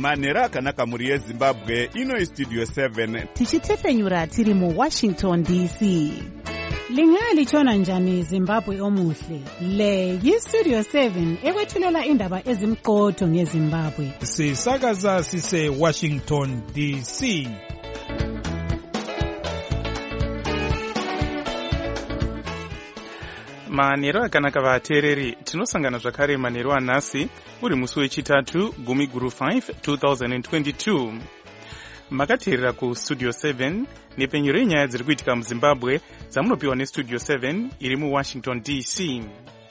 manhero akanaka mhuri yezimbabwe. Ino Studio 7 tichitefenyura tiri muWashington DC. Lingalitshona njani Zimbabwe omuhle? Le yiStudio 7 ekwethulela indaba ezimqotho ngeZimbabwe. Sisakaza sise Washington DC. Manhero akanaka vateereri, tinosangana zvakare manhero anhasi uri musi wechitatu gumi guru 5 2022. Makateerera kuStudio 7 nepenyero yenyaya dziri kuitika muZimbabwe dzamunopiwa neStudio 7 iri muWashington DC.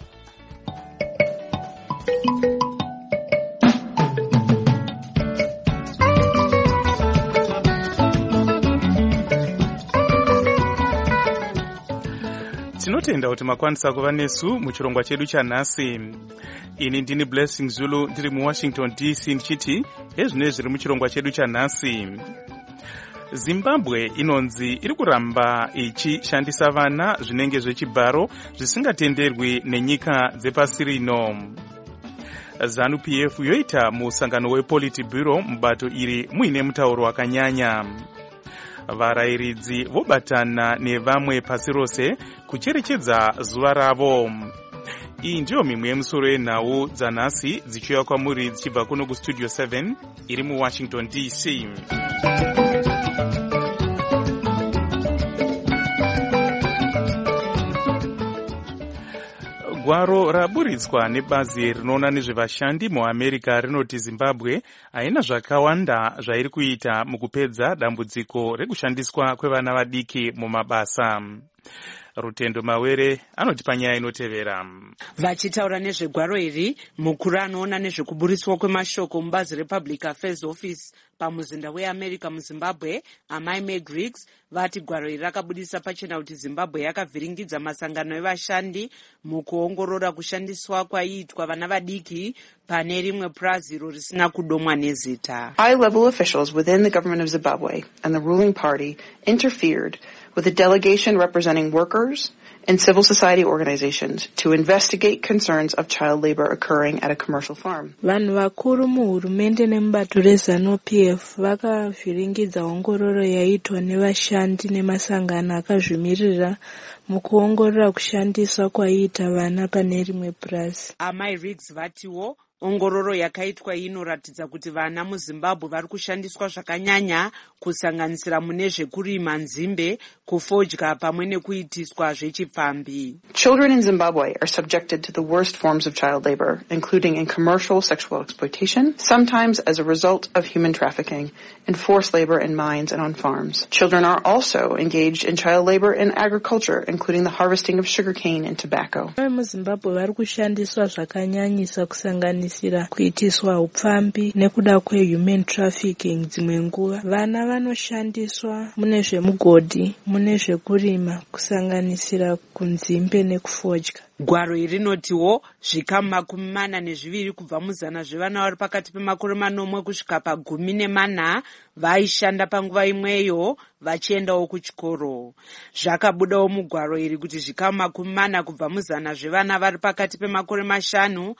Tinotenda kuti makwanisa kuva nesu muchirongwa chedu chanhasi. Ini ndini Blessing Zulu ndiri muWashington DC ndichiti ezvinezvi zviri muchirongwa chedu chanhasi. Zimbabwe inonzi iri kuramba ichishandisa vana zvinenge zvechibharo zvisingatenderwi nenyika dzepasi rino. ZANU-PF yoita musangano wePolitburo mubato iri muine mutauro wakanyanya. Varayiridzi vobatana nevamwe pasi rose kucherechedza zuva ravo. Iyi ndiyo mimwe yemusoro yenhau dzanhasi dzichiuya kwamuri dzichibva kuno kuStudio 7 iri muWashington DC. Gwaro raburitswa nebazi rinoona nezvevashandi muAmerica rinoti Zimbabwe haina zvakawanda zvairi kuita mukupedza dambudziko rekushandiswa kwevana vadiki mumabasa. Rutendo Mawere anoti panyaya inotevera. Vachitaura nezvegwaro iri, mukuru anoona nezvekuburiswa kwemashoko mubazi rePublic Affairs Office pamuzinda weAmerica muZimbabwe, Amai Meg Riggs, vati gwaro iri rakabudisa pachena kuti Zimbabwe yakavhiringidza masangano evashandi mukuongorora kushandiswa kwaiitwa vana vadiki pane rimwe purazi iro risina kudomwa nezita. High-level officials within the government of Zimbabwe and the ruling party interfered with a delegation representing workers and civil society organizations to investigate concerns of child labor occurring at a commercial farm. Vanhu vakuru muhurumende nemubato reZANU-PF vakavhiringidza ongororo yaitwa nevashandi nemasangano akazvimirira mukuongorora kushandiswa kwaiita vana pane rimwe purazi. Amai Riggs vatiwo ongororo yakaitwa inoratidza kuti vana muZimbabwe vari kushandiswa zvakanyanya kusanganisira mune zvekurima nzimbe, kufodya pamwe nekuitiswa zvechipfambi. Children in Zimbabwe are subjected to the worst forms of child labor, including in commercial sexual exploitation, sometimes as a result of human trafficking, and forced labor in mines and on farms. Children are also engaged in child labor in agriculture, including the harvesting of sugarcane and tobacco. MuZimbabwe vari kushandiswa zvakanyanyisa kusanganisira kuitiswa upfambi nekuda kwehuman trafficking. Dzimwe nguva vana vanoshandiswa mune zvemugodhi, mune zvekurima, kusanganisira kunzimbe nekufodya. Gwaro iri rinotiwo zvikamu 42 kubva muzana zvevana vari pakati pemakore 8 kusvika pa14 vaishanda panguva imweyo vachiendawo kuchikoro. Zvakabudawo mugwaro iri kuti zvikamu 40 kubva muzana zvevana vari pakati pemakore 5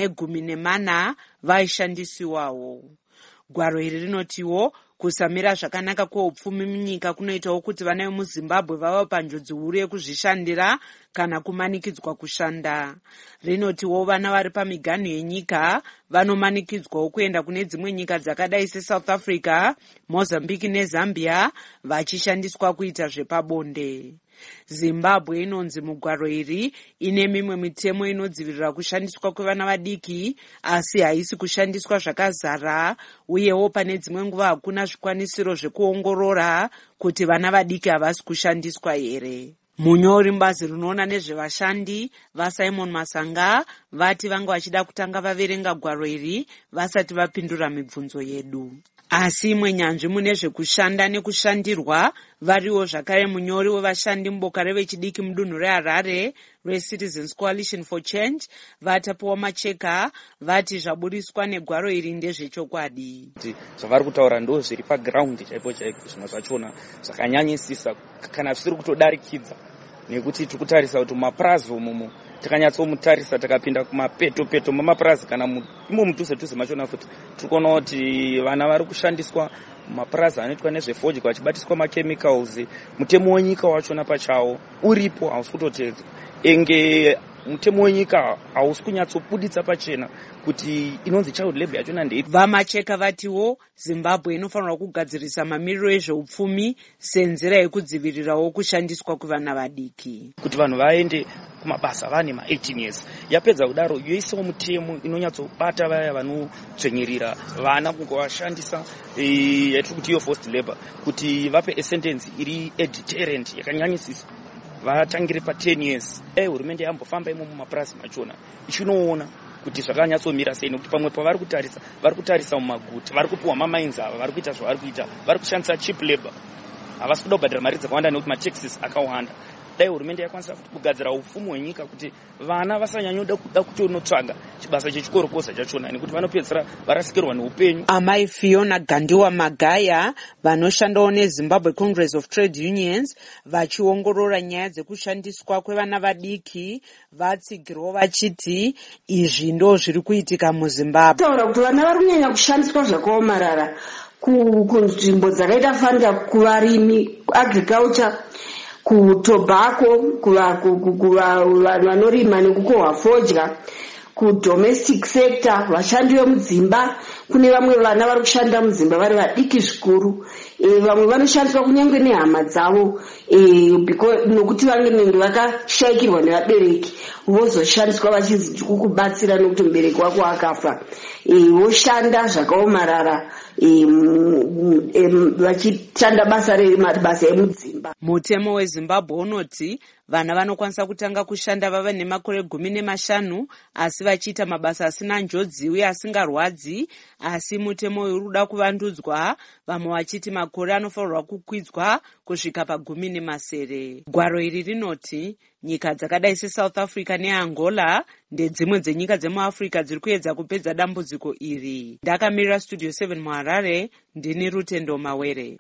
ne14 vaishandisiwawo. Gwaro iri rinotiwo kusamira zvakanaka kweupfumi munyika kunoitawo kuti vana vemuZimbabwe vava panjodzi huru yekuzvishandira kana kumanikidzwa kushanda. Rinotiwo vana vari pamiganhu yenyika vanomanikidzwawo kuenda kune dzimwe nyika dzakadai seSouth Africa, Mozambique neZambia vachishandiswa kuita zvepabonde. Zimbabwe inonzi mugwaro iri ine mimwe mitemo inodzivirira kushandiswa kwevana vadiki, asi haisi kushandiswa zvakazara, uyewo pane dzimwe nguva hakuna zvikwanisiro zvekuongorora kuti vana vadiki havasi kushandiswa here. Munyori mubazi rinoona nezvevashandi vaSimon Masanga vati vanga vachida kutanga vaverenga gwaro iri vasati vapindura mibvunzo yedu. Asi imwe nyanzvi mune zvekushanda nekushandirwa variwo zvakare munyori wevashandi muboka revechidiki mudunhu reHarare reCitizens Coalition for Change vatapiwa macheka vati zvaburiswa negwaro iri ndezvechokwadi. Zvavari kutaura ndo zviri paground chaipo chaiko zvimwe zvachona zvakanyanyisisa kana zvisiri kutodarikidza nekuti tikutarisa kuti mapurazi umu takanyatsomutarisa takapinda kumapeto mamapurazi kana imo mudhuze machona futi tikuona kuti vana vari kushandiswa mapurazi anoitwa nezvefodya vachibatiswa machemicals. Mutemo wenyika wachona pachawo uripo hausi kutotedzwa enge mutemo wenyika hausi kunyatsobuditsa pachena kuti inonzi child labor yachona ndei. Vamacheka vatiwo Zimbabwe inofanirwa kugadzirisa mamiriro ezveupfumi senzira yekudzivirirawo kushandiswa kwevana vadiki, kuti vanhu vaende kumabasa vane ma18 years. Yapedza kudaro yoisawo mutemo inonyatsobata vaya vanodzvenyerera vana kungovashandisa yatiri kuti iyo forced labor, kuti vape a sentence iri a deterrent yakanyanyisisa, vatangire pa10 years. Hurumende yambofamba imo mumapurazi machona ichinoona kuti zvakanyatsomira sei, nekuti pamwe pavari kutarisa mumaguta vari kupiwa mamainzi ava vari kuita zvavari kuita, vari kushandisa cheap labor, havasi kuda kubhadhira mari dzakawanda nekuti mataxes akawanda. Dai hurumende yakwanisa kuti kugadzira upfumi hwenyika kuti vana vasanyanyoda kuda kutonotsvaga chibasa chechikoro kosa chachona nekuti vanopedzera varasikirwa neupenyu. Amai Fiona Gandiwa Magaya vanoshandawo neZimbabwe Congress of Trade Unions vachiongorora nyaya dzekushandiswa kwevana vadiki vatsigirwa vachiti izvi ndo zviri kuitika muZimbabwe. Taura kuti vana vari kunyanya kushandiswa zvakaomarara kunzvimbo dzakaita fanda kuvarimi, agriculture, kutobacco, vanorima nekukohwa fodya, kudomestic sector, vashandi vemudzimba. Kune vamwe vana vari kushanda mudzimba vari vadiki zvikuru, vamwe vanoshandiswa kunyange nehama dzavo nokuti vanenge vakashayikirwa nevabereki, vozoshandiswa vachinzi kukubatsira nokuti mubereki wako akafa, voshanda zvakaomarara vachishanda mabasa emudzimba. Mutemo weZimbabwe unoti vana vanokwanisa kutanga kushanda vava nemakore 15 asi vachiita mabasa asina njodzi uye asingarwadzi, asi mutemo uyu urikuda kuvandudzwa, vamwe vachiti makore anofanirwa kukwidzwa kusvika pa10. Gwaro iri rinoti nyika dzakadai seSouth Africa neAngola ndedzimwe dzenyika dzemuAfrica dziri kuedza kupedza dambudziko iri. Ndakamirira Studio 7 muHarare, ndini Rutendo Mawere.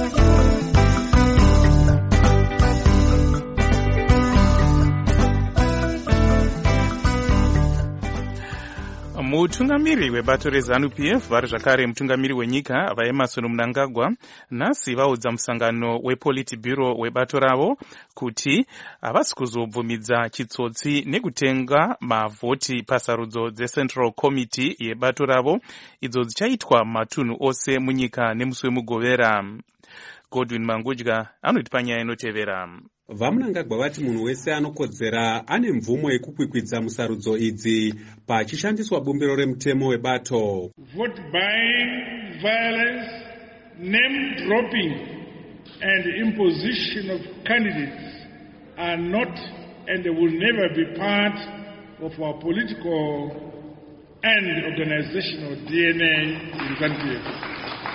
Mutungamiri webato reZANU-PF vari zvakare mutungamiri wenyika vaEmmerson Mnangagwa nhasi vaudza musangano wePolitburo webato ravo kuti havasi kuzobvumidza chitsotsi nekutenga mavhoti pasarudzo dzeCentral Committee yebato ravo idzo dzichaitwa matunhu ose munyika nemusi wemugovera. Godwin Mangudya anoti panyaya inotevera. VaMnangagwa vati munhu wese anokodzera ane mvumo yekukwikwidza musarudzo idzi pachishandiswa bumbiro remutemo webato. Vote buying, violence, name dropping and imposition of candidates are not and will never be part of our political and organizational DNA in ZANU-PF.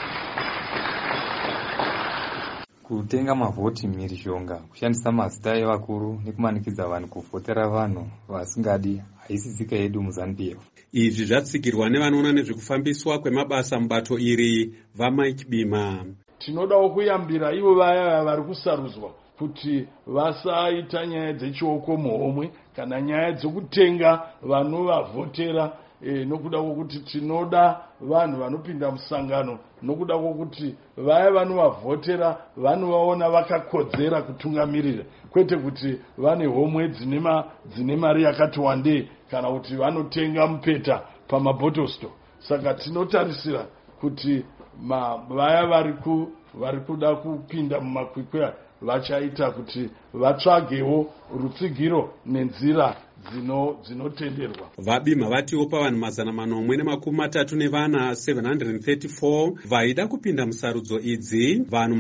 Kutenga mavhoti mhirizhonga, kushandisa mazita evakuru nekumanikidza vanhu kuvhotera vanhu vasingadi haisi tsika yedu muZANU-PF. Izvi zvatsigirwa nevanoona nezvekufambiswa kwemabasa mubato iri vaMike Bima. Tinodawo kuyambira ivo vaya vari kusarudzwa kuti vasaita nyaya dzechioko muhomwe kana nyaya dzokutenga vanovavhotera, nokuda kwokuti tinoda vanhu vanopinda musangano, nokuda kwokuti vaya vanovavhotera vanovaona vakakodzera kutungamirira, kwete kuti vane homwe dzine mari yakati wandei kana kuti vanotenga mupeta pamabottle store. Saka tinotarisira kuti vaya vari kuda kupinda mumakwikwi vachaita kuti vatsvagewo rutsigiro nenzira dzinotenderwa. VaBima vatiwo pavanhu 434 734 vaida kupinda musarudzo idzi, vanhu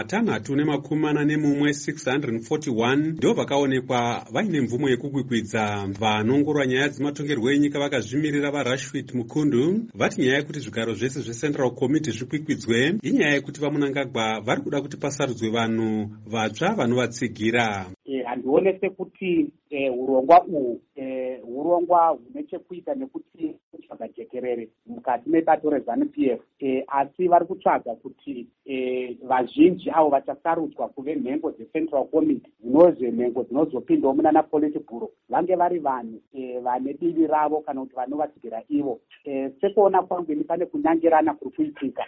641 641 ndo vakaonekwa vaine mvumo yekukwikwidza. Vanongorwa nyaya dzematongerwo enyika vakazvimirira vaRashford Mukundu vati nyaya yekuti zvigaro zvese zveCentral Committee zvikwikwidze inyaya yekuti vaMnangagwa vari kuda kuti pasarudzwe vanhu vatsva vanovatsigira. Handionese kuti urongwa uhu urongwa hune chekuita nekuti zvakajekerere mukati mebato reZANU-PF, asi vari kutsvaga kuti vazhinji avo vachasarudzwa kuve nhengo dzeCentral Committee, dzinozve nhengo dzinozopindawo munana Politburo, vange vari vanhu vane divi ravo kana kuti vanovatsigira ivo. Sekuona kwangu ini pane kunyangerana kuri kuitika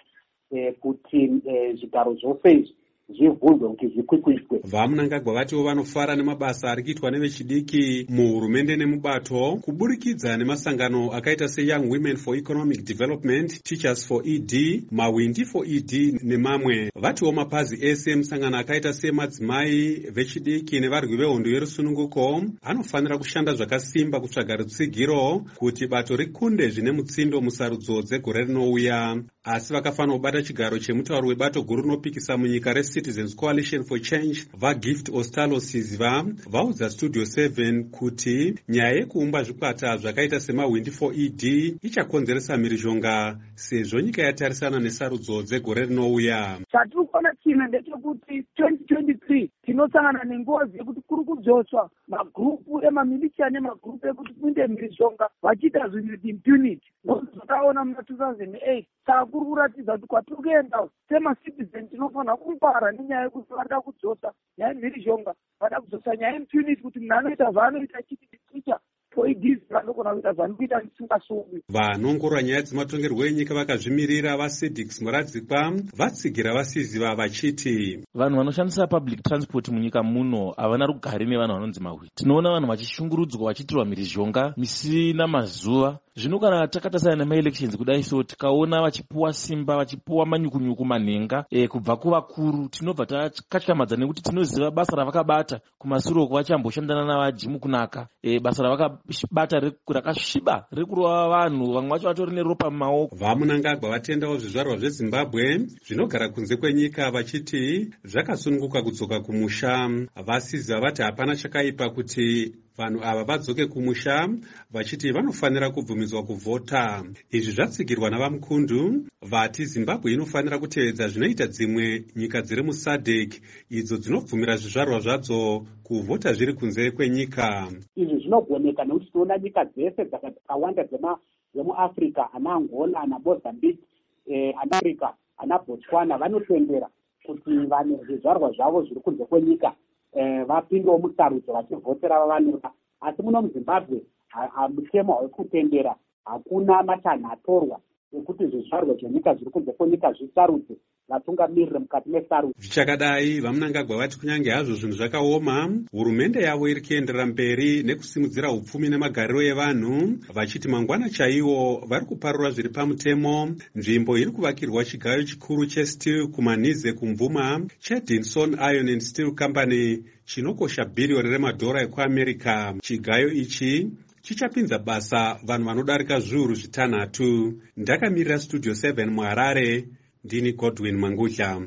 kuti zvigaro zvose izvi zvivhunzwe kuti zvikwikwitwe. VaMunangagwa vatiwo vanofara nemabasa ari kuitwa nevechidiki muhurumende nemubato kuburikidza nemasangano akaita seYoung Women for Economic Development, Teachers for ED, Mawindi for ED nemamwe. Vatiwo mapazi ese musangano akaita semadzimai vechidiki nevarwi vehondo yerusununguko anofanira kushanda zvakasimba kutsvaga rutsigiro kuti bato rikunde zvine mutsindo musarudzo dzegore rinouya. Asi vakafanira kubata chigaro chemutauri webato guru rinopikisa munyika reCitizens Coalition for Change vaGift Ostalo Siziva vaudza Studio 7 kuti nyaya yekuumba zvikwata zvakaita semawindi for ED ichakonzeresa mhirizhonga sezvo nyika yatarisana nesarudzo dzegore rinouya. Chatiri kuona chimwe ndechekuti 2023 tinosangana nengozi yekuti kuri kudzoswa magrupu emamilitia nemagrupu ekuti kuinde mhirizhonga vachiita zvinhu impunity. Zvakaona muna 2008 saka kuri kuratidza kuti kwatiri kuenda semacitizen tinofanira kungwara nenyaya yekuti vada kudzosa nyaya yemhirizhonga, vada kudzosa nyaya impunity kuti munhu anoita zvaanoita achitiita poidhizi vanogona kuita zvaanokuita ndisingasungwi. Vanongorora nyaya dzematongerwo enyika vakazvimirira vaSEDICS muradzikwa vatsigira vasiziva vachiti vanhu vanoshandisa public transport munyika muno havana rugare nevanhu vanonzi mahwiti. Tinoona vanhu vachishungurudzwa vachiitirwa mhirizhonga misi namazuva. Zvino kana takatasana nemaelections kudai so tikaona vachipuwa simba vachipuwa manyukunyuku manhenga kubva kuvakuru, tinobva takatyamadza nekuti tinoziva basa ravakabata kumasuro vachamboshandana navajimu kunaka, basa ravakabata rakasviba rekurova vanhu, vamwe vacho vatori neropa mumaoko. VaMunangagwa vatendawo zvizvarwa zveZimbabwe zvinogara kunze kwenyika vachiti zvakasununguka kudzoka kumusha. Vasiziva vati hapana chakaipa kuti vanhu ava vadzoke kumusha, vachiti vanofanira kubvumidzwa kuvhota. Izvi zvatsigirwa navaMukundu vati Zimbabwe inofanira kutevedza zvinoita dzimwe nyika dziri muSADC idzo dzinobvumira zvizvarwa zvadzo kuvhota zviri kunze kwenyika. Izvi zvinogoneka nekuti tinoona nyika dzese dzakawanda dzemuAfrica, ana Angola, ana Mozambique, ana Africa, ana Botswana vanotendera kuti vanhu zvizvarwa zvavo zviri kunze kwenyika vapindewo musarudzo vachivhotera vavanoda. Asi muno muZimbabwe mutemo wekutendera hakuna matanho atorwa ekuti zvizvarwa zvenyika zviri kunze kwenyika zvisarudze vatungamiriri mukati mesarudzo. Zvichakadai VaMunangagwa vati kunyange hazvo zvinhu zvakaoma, hurumende yavo iri kuenderera mberi nekusimudzira upfumi nemagariro evanhu, vachiti mangwana chaiwo vari kuparura zviri pamutemo nzvimbo iri kuvakirwa chigayo chikuru chesteel kuManize kumvuma cheDinson Iron and Steel Company chinokosha bhiriyoni remadhora ekuAmerica. Chigayo ichi chichapinza basa vanhu vanodarika zviuru zvitanhatu. Ndakamirira Studio 7 muHarare, ndini Godwin Mangudla.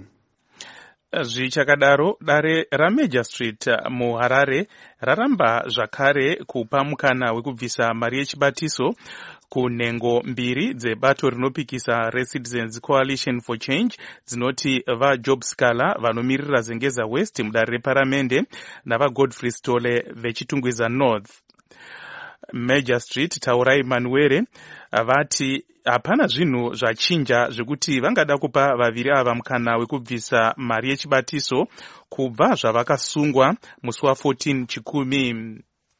Zvichakadaro, dare raMajor Street muHarare raramba zvakare kupa mukana wekubvisa mari yechibatiso kunhengo mbiri dzebato rinopikisa reCitizens Coalition for Change dzinoti vaJob Scala vanomirira Zengeza West mudare reparamende navaGodfrey Stole vechitungwiza North. Major Street Taurai Manuere vati hapana zvinhu zvachinja zvekuti vangada kupa vaviri ava mukana wekubvisa mari yechibatiso kubva zvavakasungwa musi wa14 chikumi.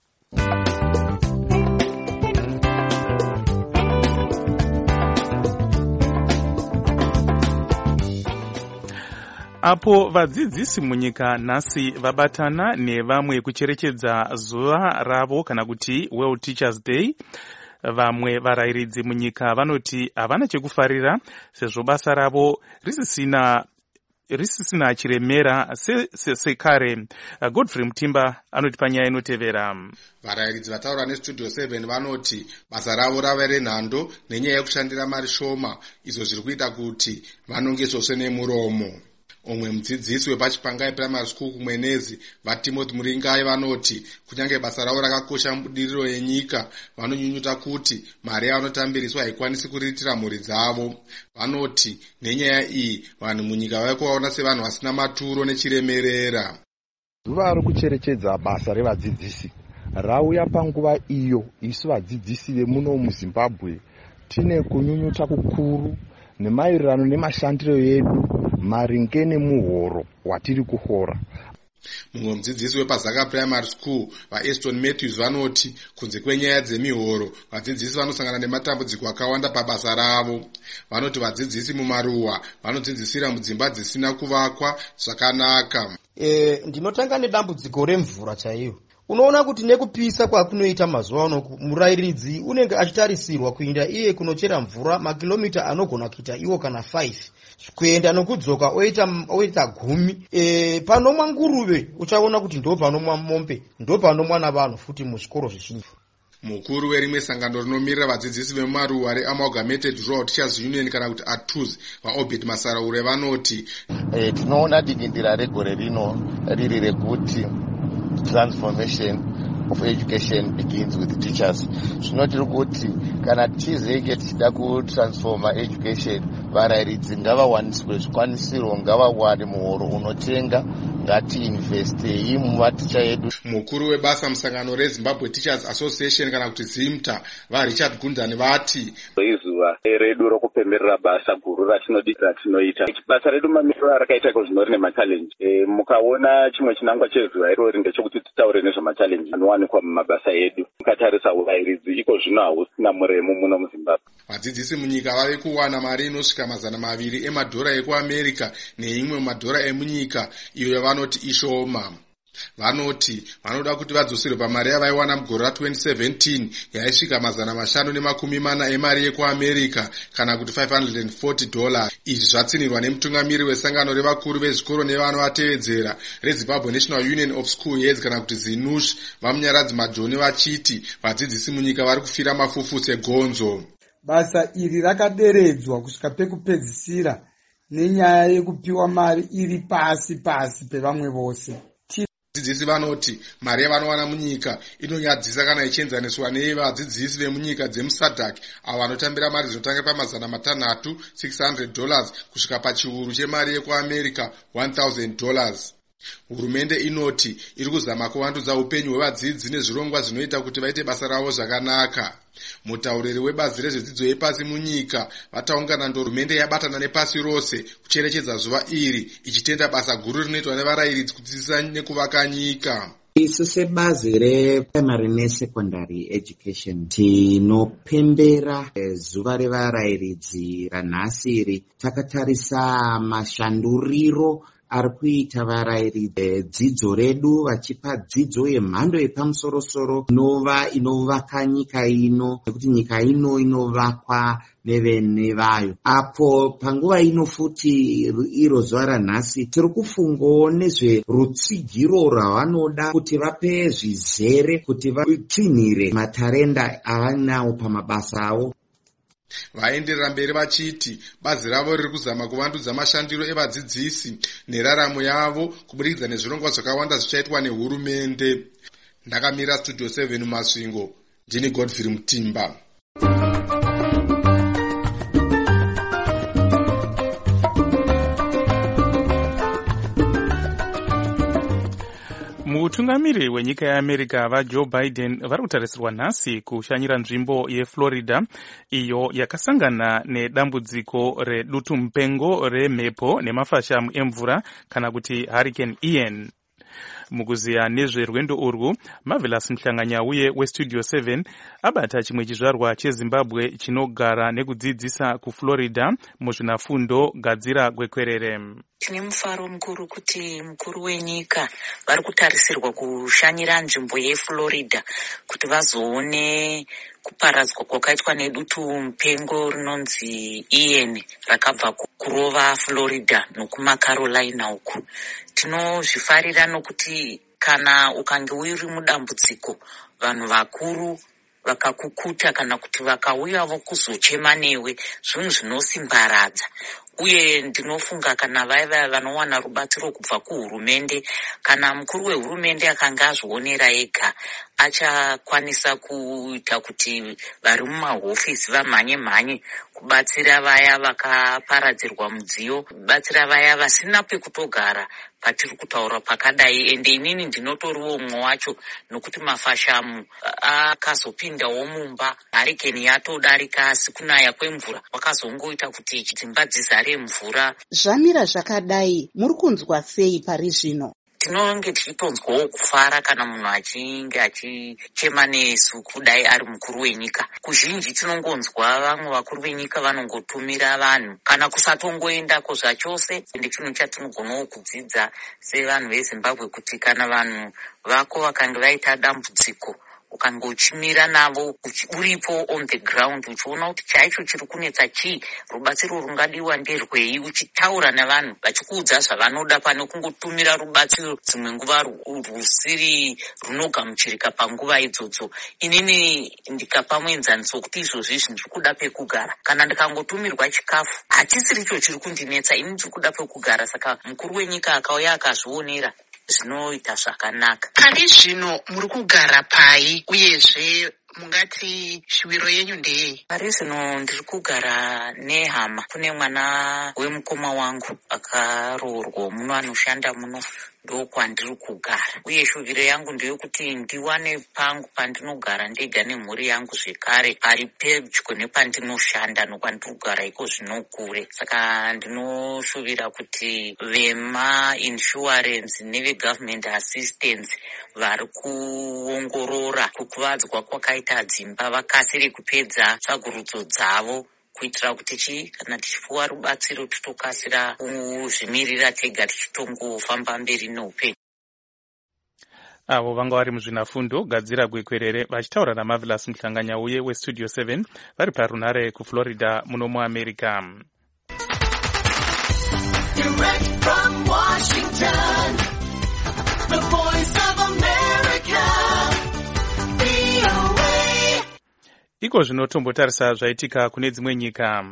Apo vadzidzisi munyika nhasi vabatana nevamwe kucherechedza zuva ravo kana kuti World Teachers Day, vamwe varayiridzi munyika vanoti havana chekufarira sezvo basa ravo risisina chiremera sekare. Godfrey Mutimba anoti panyaya inotevera. Varayiridzi vataura neStudio 7 vanoti basa ravo rava renhando nenyaya yekushandira mari shoma, izvo zviri kuita kuti vanonge zvose nemuromo. Omwe mudzidzisi wepachipangai primary school kuMwenezi vaTimothy Muringai vanoti kunyange basa ravo rakakosha mubudiriro yenyika, vanonyunyuta kuti mari yavanotambiriswa haikwanisi kuriritira mhuri dzavo. Vanoti nenyaya iyi vanhu munyika vari kuvaona sevanhu vasina maturo nechiremerera. Zuva rokucherechedza basa revadzidzisi rauya panguva iyo isu vadzidzisi vemuno muZimbabwe tine kunyunyuta kukuru nemaererano nemashandiro edu maringe nemuhoro watiri kuhora. Mumwe mudzidzisi wepaZaka Primary School vaEston Matthews vanoti kunze kwenyaya dzemihoro vadzidzisi vanosangana nematambudziko akawanda pabasa ravo. Vanoti vadzidzisi mumaruwa vanodzidzisira mudzimba dzisina kuvakwa zvakanaka. Ndinotanga nedambudziko remvura chaiyo. Unoona kuti nekupisa kwakunoita mazuva ano murairidzi unenge achitarisirwa kuenda iye kunochera mvura makilomita anogona kuita iwo kana 5 kuenda nokudzoka oita 10. Panomwa nguruve uchaona kuti ndo panomwa mombe, ndo panomwa navanhu futi muzvikoro zvizhinji. Mukuru werimwe sangano rinomirira vadzidzisi vemumaruwa reAmalgamated Rural Teachers Union kana kuti ATUS vaObed Masaraure vanoti tinoona dikindira regore rino riri rekuti transformation of education begins with teachers. Zvinotiri kuti kana tichizenge tichida kutransforma education, varairidzi ngavawaniswe zvikwanisiro, ngavawane muhoro unotenga, ngatiinvestei mumaticha edu. Mukuru webasa musangano reZimbabwe Teachers Association kana kuti ZIMTA vaRichard Gundani vati izuva redu rokupemberera basa guru ratinoita basa redu mamiriro rakaita zvino rine machallenji. Mukaona chimwe chinangwa chezuva irori ndechekuti titaure nezvemachallenji anowanikwa mumabasa edu. Mukatarisa urairidzi iko zvino hausina muremu muno muZimbabwe. Vadzidzisi munyika vave kuwana mari inosvika $200 emadhora ekuAmerica neimwe madhora emunyika iyo yavanoti ishoma. Vanoti vanoda kuti vadzoserwe pamari yavaiwana mugore ra2017 yaisvika $540 emari yekuAmerica kana kuti $540. Izvi zvatsinirwa nemutungamiri wesangano revakuru vezvikoro nevanovatevedzera reZimbabwe National Union of School Heads kana kuti ZINUSH vamunyaradzi Majoni vachiti vadzidzisi munyika vari kufira mafufu segonzo. Basa iri rakaderedzwa kusvika pekupedzisira nenyaya yekupiwa mari iri pasi pevamwe vose. Vadzidzisi vanoti mari yavanowana munyika inonyadzisa kana ichienzaniswa nevadzidzisi vemunyika dzemuSADC avo vanotambira mari dzinotanga $600 $600 kusvika pachiuru chemari yekuAmerica $1,000. Hurumende inoti iri kuzama kuvandudza upenyu hwevadzidzi nezvirongwa zvinoita kuti vaite basa ravo zvakanaka. Mutauriri webazi rezvedzidzo yepasi munyika vataungana hurumende yabatana nepasi rose kucherechedza zuva iri ichitenda basa guru rinoitwa nevarairidzi kudzidzisa nekuvaka nyika. Isu sebazi reprimary nesecondary education tinopembera zuva revarairidzi ranhasi iri. Takatarisa mashanduriro ari kuita varairidzi dzidzo redu vachipa dzidzo yemhando yepamusorosoro inovaka nyika ino, nekuti nyika ino inovakwa nevene vayo. Apo panguva ino futi iro zuva ranhasi tiri kufungawo nezverutsigiro rwavanoda kuti vape zvizere kuti vatsinhire matarenda avanawo pamabasa avo. Vaenderera mberi vachiti bazi ravo riri kuzama kuvandudza mashandiro evadzidzisi neraramo yavo kubudikidza nezvirongwa zvakawanda zvichaitwa nehurumende. Ndakamira Studio 7 Masvingo, ndini Godfrey Mutimba. Mutungamiri wenyika yeAmerica vaJoe Biden vari kutarisirwa nhasi kushanyira nzvimbo yeFlorida iyo yakasangana nedambudziko redutu mupengo remhepo nemafashamu emvura kana kuti Hurricane Ian. Mukuziya nezverwendo urwu, Marvelous Mhlanganyauye weStudio 7 abata chimwe chizvarwa cheZimbabwe chinogara nekudzidzisa kuFlorida muzvinafundo gadzira gwekwerere. Tine mufaro mukuru kuti mukuru wenyika vari kutarisirwa kushanyira nzvimbo yeFlorida kuti vazoone kuparadzwa kwakaitwa nedutu mupengo rinonzi Ian rakabva kurova Florida nokumaCarolina uku. Tinozvifarira nokuti kana ukange uri mudambudziko vanhu vakuru vakakukuta kana kuti vakauyawo kuzochema newe zvinhu zvinosimbaradza. Uye ndinofunga kana vaiva vanowana rubatsiro kubva kuhurumende, kana mukuru wehurumende akanga azvionera ega achakwanisa kuita kuti vari mumahofisi vamhanye kubatsira vaya vakaparadzirwa mudziyo, kubatsira vaya vasina pekutogara patiri kutaura pakadai, ende inini ndinotoriwo umwe wacho, nokuti mafashamu akazopindawo mumba, harikeni yatodarika, asi kunaya kwemvura kwakazongoita kuti dzimba dzizare mvura. Zvamira zvakadai, muri kunzwa sei pari zvino? Tinonge tichitonzwawo kufara kana munhu achinge achichema nesu kudai ari mukuru wenyika. Kuzhinji tinongonzwa vamwe vakuru venyika vanongotumira vanhu kana kusatongoendako zvachose. Ende chinhu chatinogonawo kudzidza sevanhu veZimbabwe kuti kana vanhu vako vakanga vaita dambudziko ukanga uchimira navo uripo on the ground uchiona kuti chaicho chiri kunetsa chii, rubatsiro rungadiwa nderwei, uchitaura navanhu vachikuudza zvavanoda pane kungotumira rubatsiro dzimwe nguva rusiri runogamuchirika panguva idzodzo. Inini ndikapa muenzaniso kuti izvozvi ndiri kuda pekugara. Kana ndikangotumirwa chikafu hatisiricho chiri kundinetsa, ini ndiri kuda pekugara. Saka mukuru wenyika akauya akazvionera, zvinoita zvakanaka. Pari zvino muri kugara pai, uyezve mungati shwiro yenyu ndeyei? Pari zvino ndiri kugara nehama. Kune mwana wemukoma wangu akaroorwa muno, anoshanda muno, ndokwandiri kugara. Uye shuviro yangu ndeyekuti ndiwane pangu pandinogara ndega nemhuri yangu zvekare pari pedyo nepandinoshanda, nokwandiri kugara iko zvinokure. Saka ndinoshuvira kuti vema-insurance neve-government assistance vari kuongorora kukuvadzwa kwakaita dzimba vakasire kupedza tsvagurudzo dzavo, kuitira kuti kana tichipuwa rubatsiro titokasira kuzvimirira tega tichitongofamba mberi noupenyu. Avo vanga vari muzvinafundo gadzira gwekwerere vachitaura naMarvelous Mhlanganyauye weStudio 7 vari parunare kuFlorida muno muAmerica. Direct from Washington, the voice of America, VOA. Iko zvinotombotarisa zvaitika kune dzimwe nyika.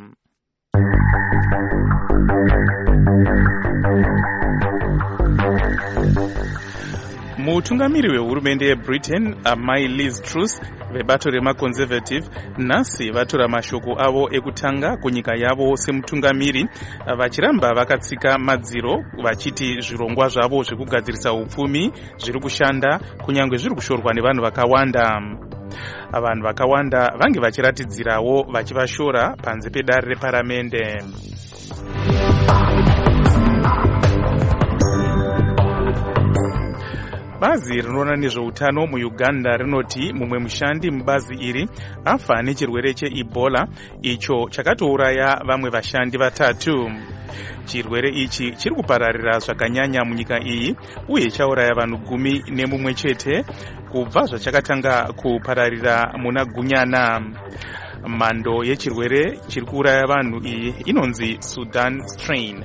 Mutungamiri wehurumende yeBritain amai Liz Truss vebato remaconservative nhasi vatora mashoko avo ekutanga kunyika yavo semutungamiri, vachiramba vakatsika madziro vachiti zvirongwa zvavo zvekugadzirisa upfumi zviri kushanda kunyange zviri kushorwa nevanhu vakawanda. Vanhu vakawanda vange vachiratidzirawo vachivashora panze pedare reparamende. Bazi rinoona nezveutano muUganda rinoti mumwe mushandi mubazi iri afa nechirwere cheEbola, icho chakatouraya vamwe vashandi vatatu. Chirwere ichi chiri kupararira zvakanyanya munyika iyi uye chauraya vanhu 11 chete kubva zvachakatanga kupararira muna Gunyana. Mhando yechirwere chiri kuuraya vanhu iyi inonzi Sudan strain.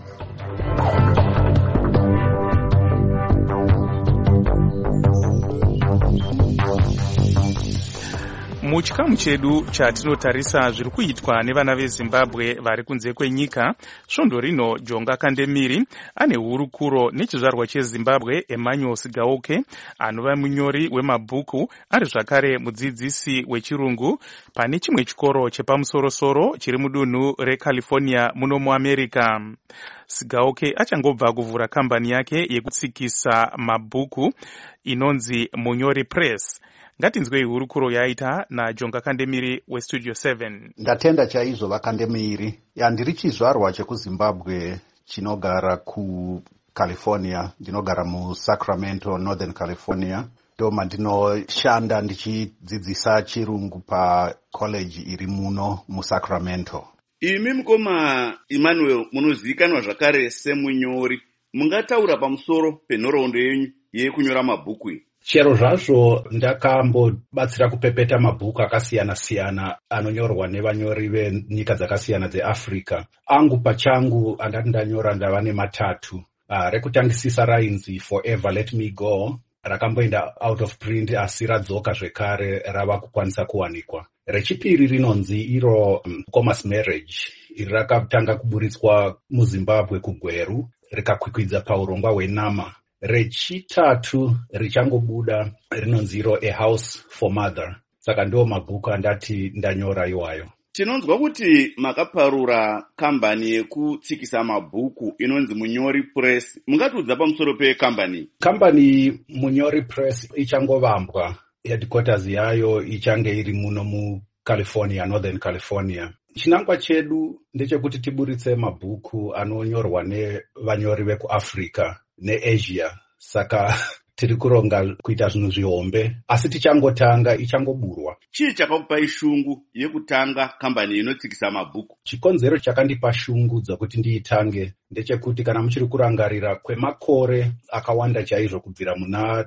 Muchikamu chedu chatinotarisa zviri kuitwa nevana veZimbabwe vari kunze kwenyika, svondo rino Jonga Kandemiri ane hurukuro nechizvarwa cheZimbabwe Emmanuel Sigaoke, anova munyori wemabhuku ari zvakare mudzidzisi wechirungu pane chimwe chikoro chepamusoro-soro chiri mudunhu reCalifornia muno muAmerica. Sigaoke achangobva kuvhura kambani yake yekutsikisa mabhuku inonzi Munyori Press. Ngatinzwei hurukuro yaita naJonga Kandemiri weStudio 7. Ndatenda chaizvo vaKandemiri. Ndiri chizvarwa chekuZimbabwe chinogara kuCalifornia, ndinogara muSacramento, Northern California. Ndoma ndinoshanda ndichidzidzisa chirungu pacollege iri muno muSacramento. Imi mukoma Emmanuel munozivikanwa zvakare semunyori. Mungataura pamusoro penhoroondo yenyu yekunyora mabhuku? Chero zvazvo ndakambobatsira kupepeta mabhuku akasiyana-siyana anonyorwa nevanyori venyika dzakasiyana dzeAfrica. Angu pachangu andati ndanyora ndava nematatu. Rekutangisisa rainzi Forever Let Me Go, rakamboenda out of print asi radzoka zvekare rava kukwanisa kuwanikwa. Rechipiri rinonzi iro Commerce Marriage, iri rakatanga kuburitswa muZimbabwe kuGweru rikakwikwidza paurongwa hwenama. Rechitatu richangobuda rinonzi iro A House for Mother. Saka ndo mabhuku andati ndanyora iwayo. Tinonzwa kuti makaparura kambani yekutsikisa mabhuku inonzi Munyori Press. Mungatiudza pamusoro pekambani? Kambani Munyori Press ichangovambwa, headquarters yayo ichange iri muno muCalifornia, Northern California. Chinangwa chedu ndechekuti tiburitse mabhuku anonyorwa nevanyori vekuAfrica neAsia. Saka tiri kuronga kuita zvinhu zvihombe, asi tichangotanga, ichangoburwa. Chii chakakupai shungu yekutanga kambani inotsikisa mabhuku? Chikonzero chakandipa shungu dzokuti ndiitange ndechekuti kana muchiri kurangarira kwemakore akawanda chaizvo kubvira muna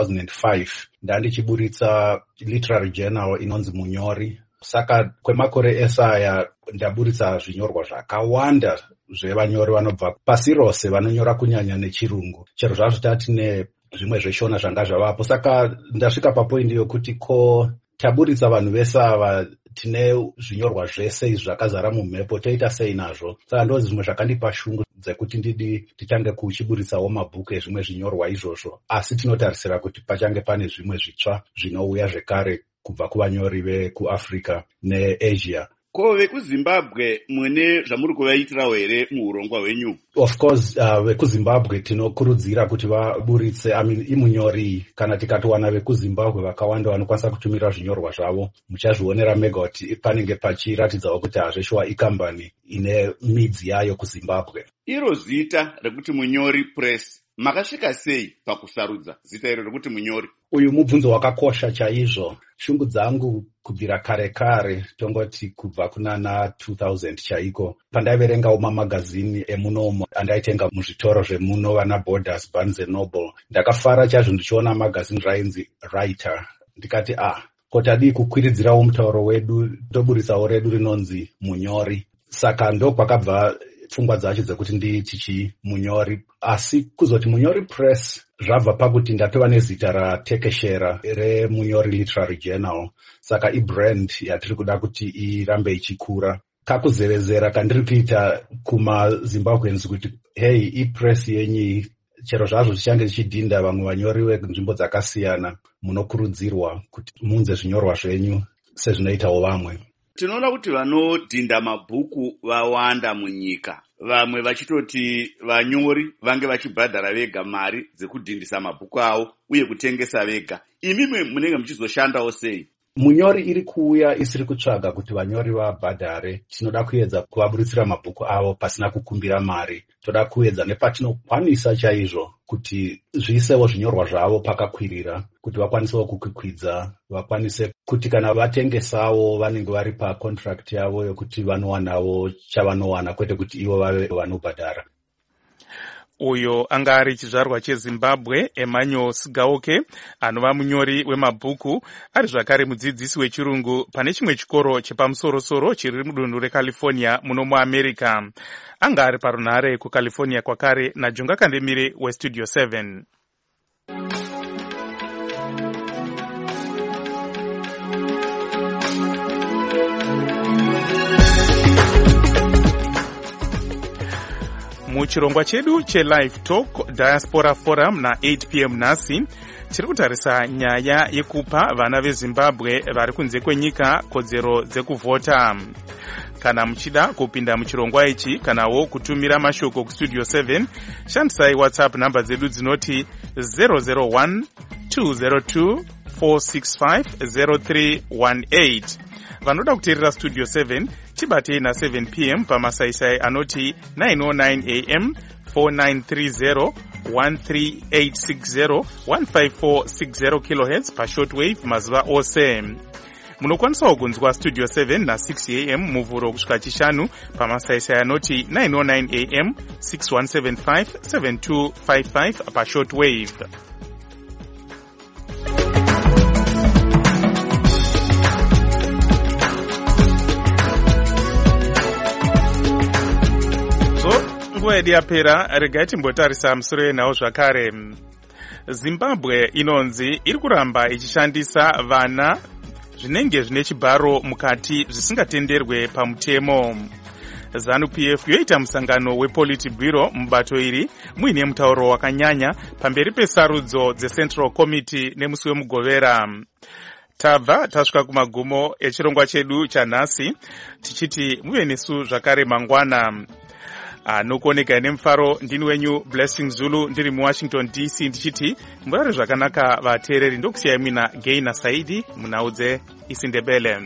2005 ndandichiburitsa literary journal inonzi Munyori. Saka kwemakore esaya ndaburitsa zvinyorwa zvakawanda zvevanyori vanobva pasi rose vanonyora kunyanya nechirungu. Chero zvazvo tatine zvimwe zveshona zvanga zvavapo. Saka ndasvika papoindi yokuti ko taburitsa vanhu vese ava tine zvinyorwa zvese izvi zvakazara mumhepo, toita sei nazvo? Saka ndo zvimwe zvakandipa shungu dzekuti ndidi titange kuchiburitsawo mabhuku ezvimwe zvinyorwa izvozvo, asi tinotarisira kuti pachange pane zvimwe zvitsva zvinouya zvekare kubva kuvanyori vekuAfrica neAsia. Ko vekuZimbabwe mune zvamuri kuvaitirawo here muurongwa hwenyu? Of course, vekuZimbabwe tinokurudzira kuti vaburitse imunyori. Kana tikatowana vekuZimbabwe vakawanda vanokwanisa kutumira zvinyorwa zvavo, muchazvionera mega kuti panenge pachiratidzawo kuti hazveshuwa ikambani ine midzi yayo kuZimbabwe. Iro zita rekuti Munyori Press, makasvika sei pakusarudza zita iro rekuti Munyori? Uyu mubvunzo wakakosha chaizvo. Shungu dzangu kubvira kare kare, tongoti kubva kunana 2000 chaiko, pandaiverengawo mamagazini emunomo andaitenga muzvitoro zvemuno vana Borders, Barnes & Noble. Ndakafara chazvo ndichiona magazini rainzi Writer. Ndikati kotadii kukwiridzirawo mutauro wedu, toburitsawo redu rinonzi Munyori. Saka ndo kwakabva pfungwa dzacho dzekuti ndichichi Munyori. Asi kuzoti Munyori Press zvabva pakuti ndatova nezita ratekeshera reMunyori Literary Journal. Saka ibrand yatiri kuda kuti irambe ichikura. Kakuzevezera kandiri kuita kumaZimbabweans kuti hey, ipress yenyu chero zvazvo tichange tichidhinda vamwe vanyori venzvimbo dzakasiyana, munokurudzirwa kuti muunze zvinyorwa zvenyu sezvinoitawo vamwe. Tinoona kuti vanodhinda mabhuku vawanda munyika. Vamwe vachitoti vanyori vange vachibhadhara vega mari dzekudhindisa mabhuku avo uye kutengesa vega. Imimi munenge muchizoshandawo sei? Munyori iri kuuya isiri kutsvaga kuti vanyori vabhadhare. Tinoda kuedza kuvaburitsira mabhuku avo pasina kukumbira mari. Toda kuedza nepatinokwanisa chaizvo kuti zviisewo zvinyorwa zvavo pakakwirira, kuti vakwanisewo kukwikwidza, vakwanise kuti kana vatengesawo vanenge vari pacontract yavo yokuti vanowanawo chavanowana, kwete kuti ivo vave vanobhadhara. Uyo anga ari chizvarwa cheZimbabwe Emmanuel Sigaoke, anova munyori wemabhuku, ari zvakare mudzidzisi wechirungu pane chimwe chikoro chepamusoro-soro chiri mudunhu reCalifornia muno muAmerica. Anga ari parunhare kuCalifornia kwakare naJonga Kandemire weStudio 7. Muchirongwa chedu cheLive Talk Diaspora Forum na 8 p.m. nhasi tiri kutarisa nyaya yekupa vana veZimbabwe vari kunze kwenyika kodzero dzekuvhota. Kana muchida kupinda muchirongwa ichi kanawo kutumira mashoko kuStudio 7, shandisai WhatsApp namba dzedu dzinoti 001 202 465 0318. Vanoda kuteerera Studio 7 tibatei na 7 p.m. pamasaisai anoti 909 am 4930 13860 15460 kHz pashortwave mazuva ose. Munokwanisawo kunzwa Studio 7 na 6 am muvhuro kusvika chishanu pamasaisai anoti 909 am 6175 7255 pashortwave. Nguva yedu yapera, regai timbotarisa musoro yenhau zvakare. Zimbabwe inonzi iri kuramba ichishandisa vana zvinenge zvine chibharo mukati zvisingatenderwe pamutemo. ZANU-PF yoita musangano wePolitburo mubato iri muine mutauro wakanyanya pamberi pesarudzo dzeCentral Committee nemusi wemugovera. tabva tasvika kumagumo echirongwa chedu chanhasi, tichiti muve nesu zvakare mangwana. Nokuoneka nemufaro, ndini wenyu Blessing Zulu ndiri muWashington DC, ndichiti murare zvakanaka vateereri. Ndokusiyai mina Gaina Saidi munaudze isiNdebele.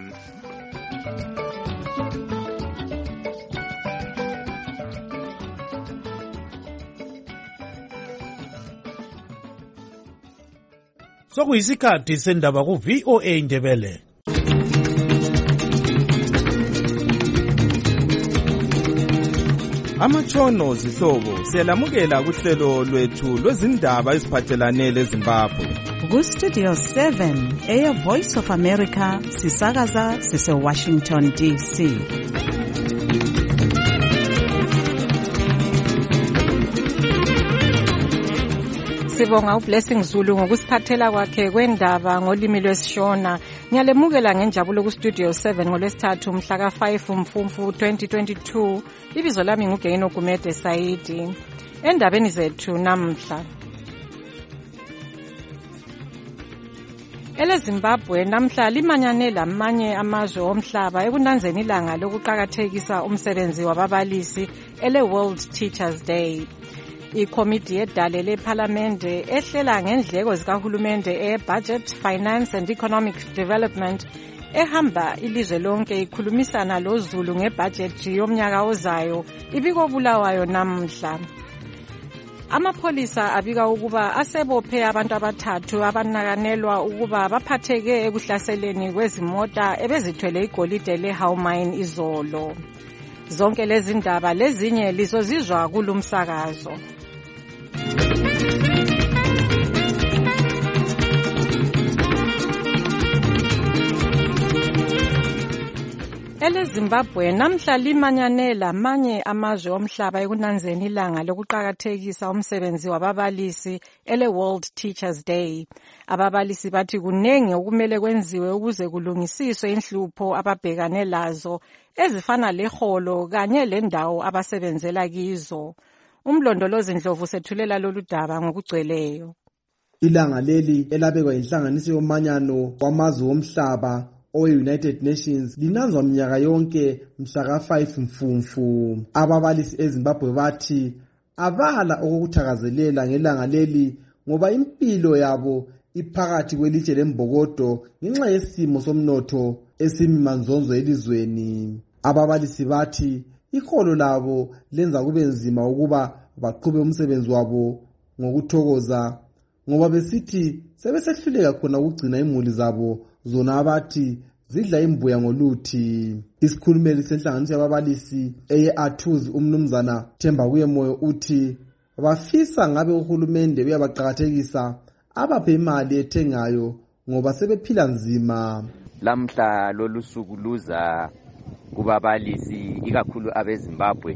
Sokuyisikhathi sendaba ku VOA Ndebele. Amatshono zihlobo siyalamukela kuhlelo lwethu lwezindaba eziphathelane leZimbabwe. Ku Studio 7 Air Voice of America sisakaza sise Washington DC. Sibonga uBlessing Zulu ngokusiphathela kwakhe kwendaba ngolimi lwesishona. Ngiyalemukela ngenjabulo ku Studio 7 ngolwesithathu mhla ka5 Mfumfu 2022. Ibizo lami nguGaino Gumede Saidi. Endabeni zethu namhla, eleZimbabwe namhla limanyane lamanye amazwe omhlaba ekunanzeni ilanga lokuqhakathekisa umsebenzi wababalisi ele World Teachers Day. Ikomiti yedale lePhalamende ehlela ngendleko zikahulumende e-Budget, Finance and Economic Development ehamba ilizwe lonke ikhulumisana loZulu ngebudget yomnyaka ozayo ibikobulawayo namhla. Amapholisa abika ukuba asebophe abantu abathathu abanakanelwa ukuba baphatheke ekuhlaseleni kwezimota ebezithwele igolide leHowmine izolo. Zonke lezi ndaba lezinye lizozizwa kulumsakazo. eleZimbabwe namhla limanyane lamanye amazwe omhlaba ekunanzeni ilanga lokuqhakathekisa umsebenzi wababalisi ele World Teachers Day. Ababalisi bathi kunengi okumele kwenziwe ukuze kulungisiswe inhlupho ababhekane lazo ezifana leholo kanye lendawo abasebenzela kizo. Umlondolozi Ndlovu sethulela lolu daba ngokugcweleyo. Ilanga leli elabekwa inhlanganiso yomanyano wamazwe omhlaba United Nations linanzwa minyaka yonke mhla ka5 Mfumfu. Ababalisi eZimbabwe bathi abala okuthakazelela ngelanga leli ngoba impilo yabo iphakathi kwelitshe lembokodo ngenxa yesimo somnotho esimimanzonzo elizweni. Ababalisi bathi iholo labo lenza kube nzima ukuba baqhube umsebenzi wabo ngokuthokoza ngoba besithi sebesehluleka khona ukugcina imuli zabo zona abathi zidla imbuya ngoluthi. Isikhulumeli senhlanganiso yababalisi eye-Atuz umnumzana Themba Kuyemoyo uthi bafisa ngabe uhulumende uyabaqhakathekisa abaphe imali ethengayo ngoba sebephila nzima. Lamhla lolusuku luza kubabalisi ikakhulu abeZimbabwe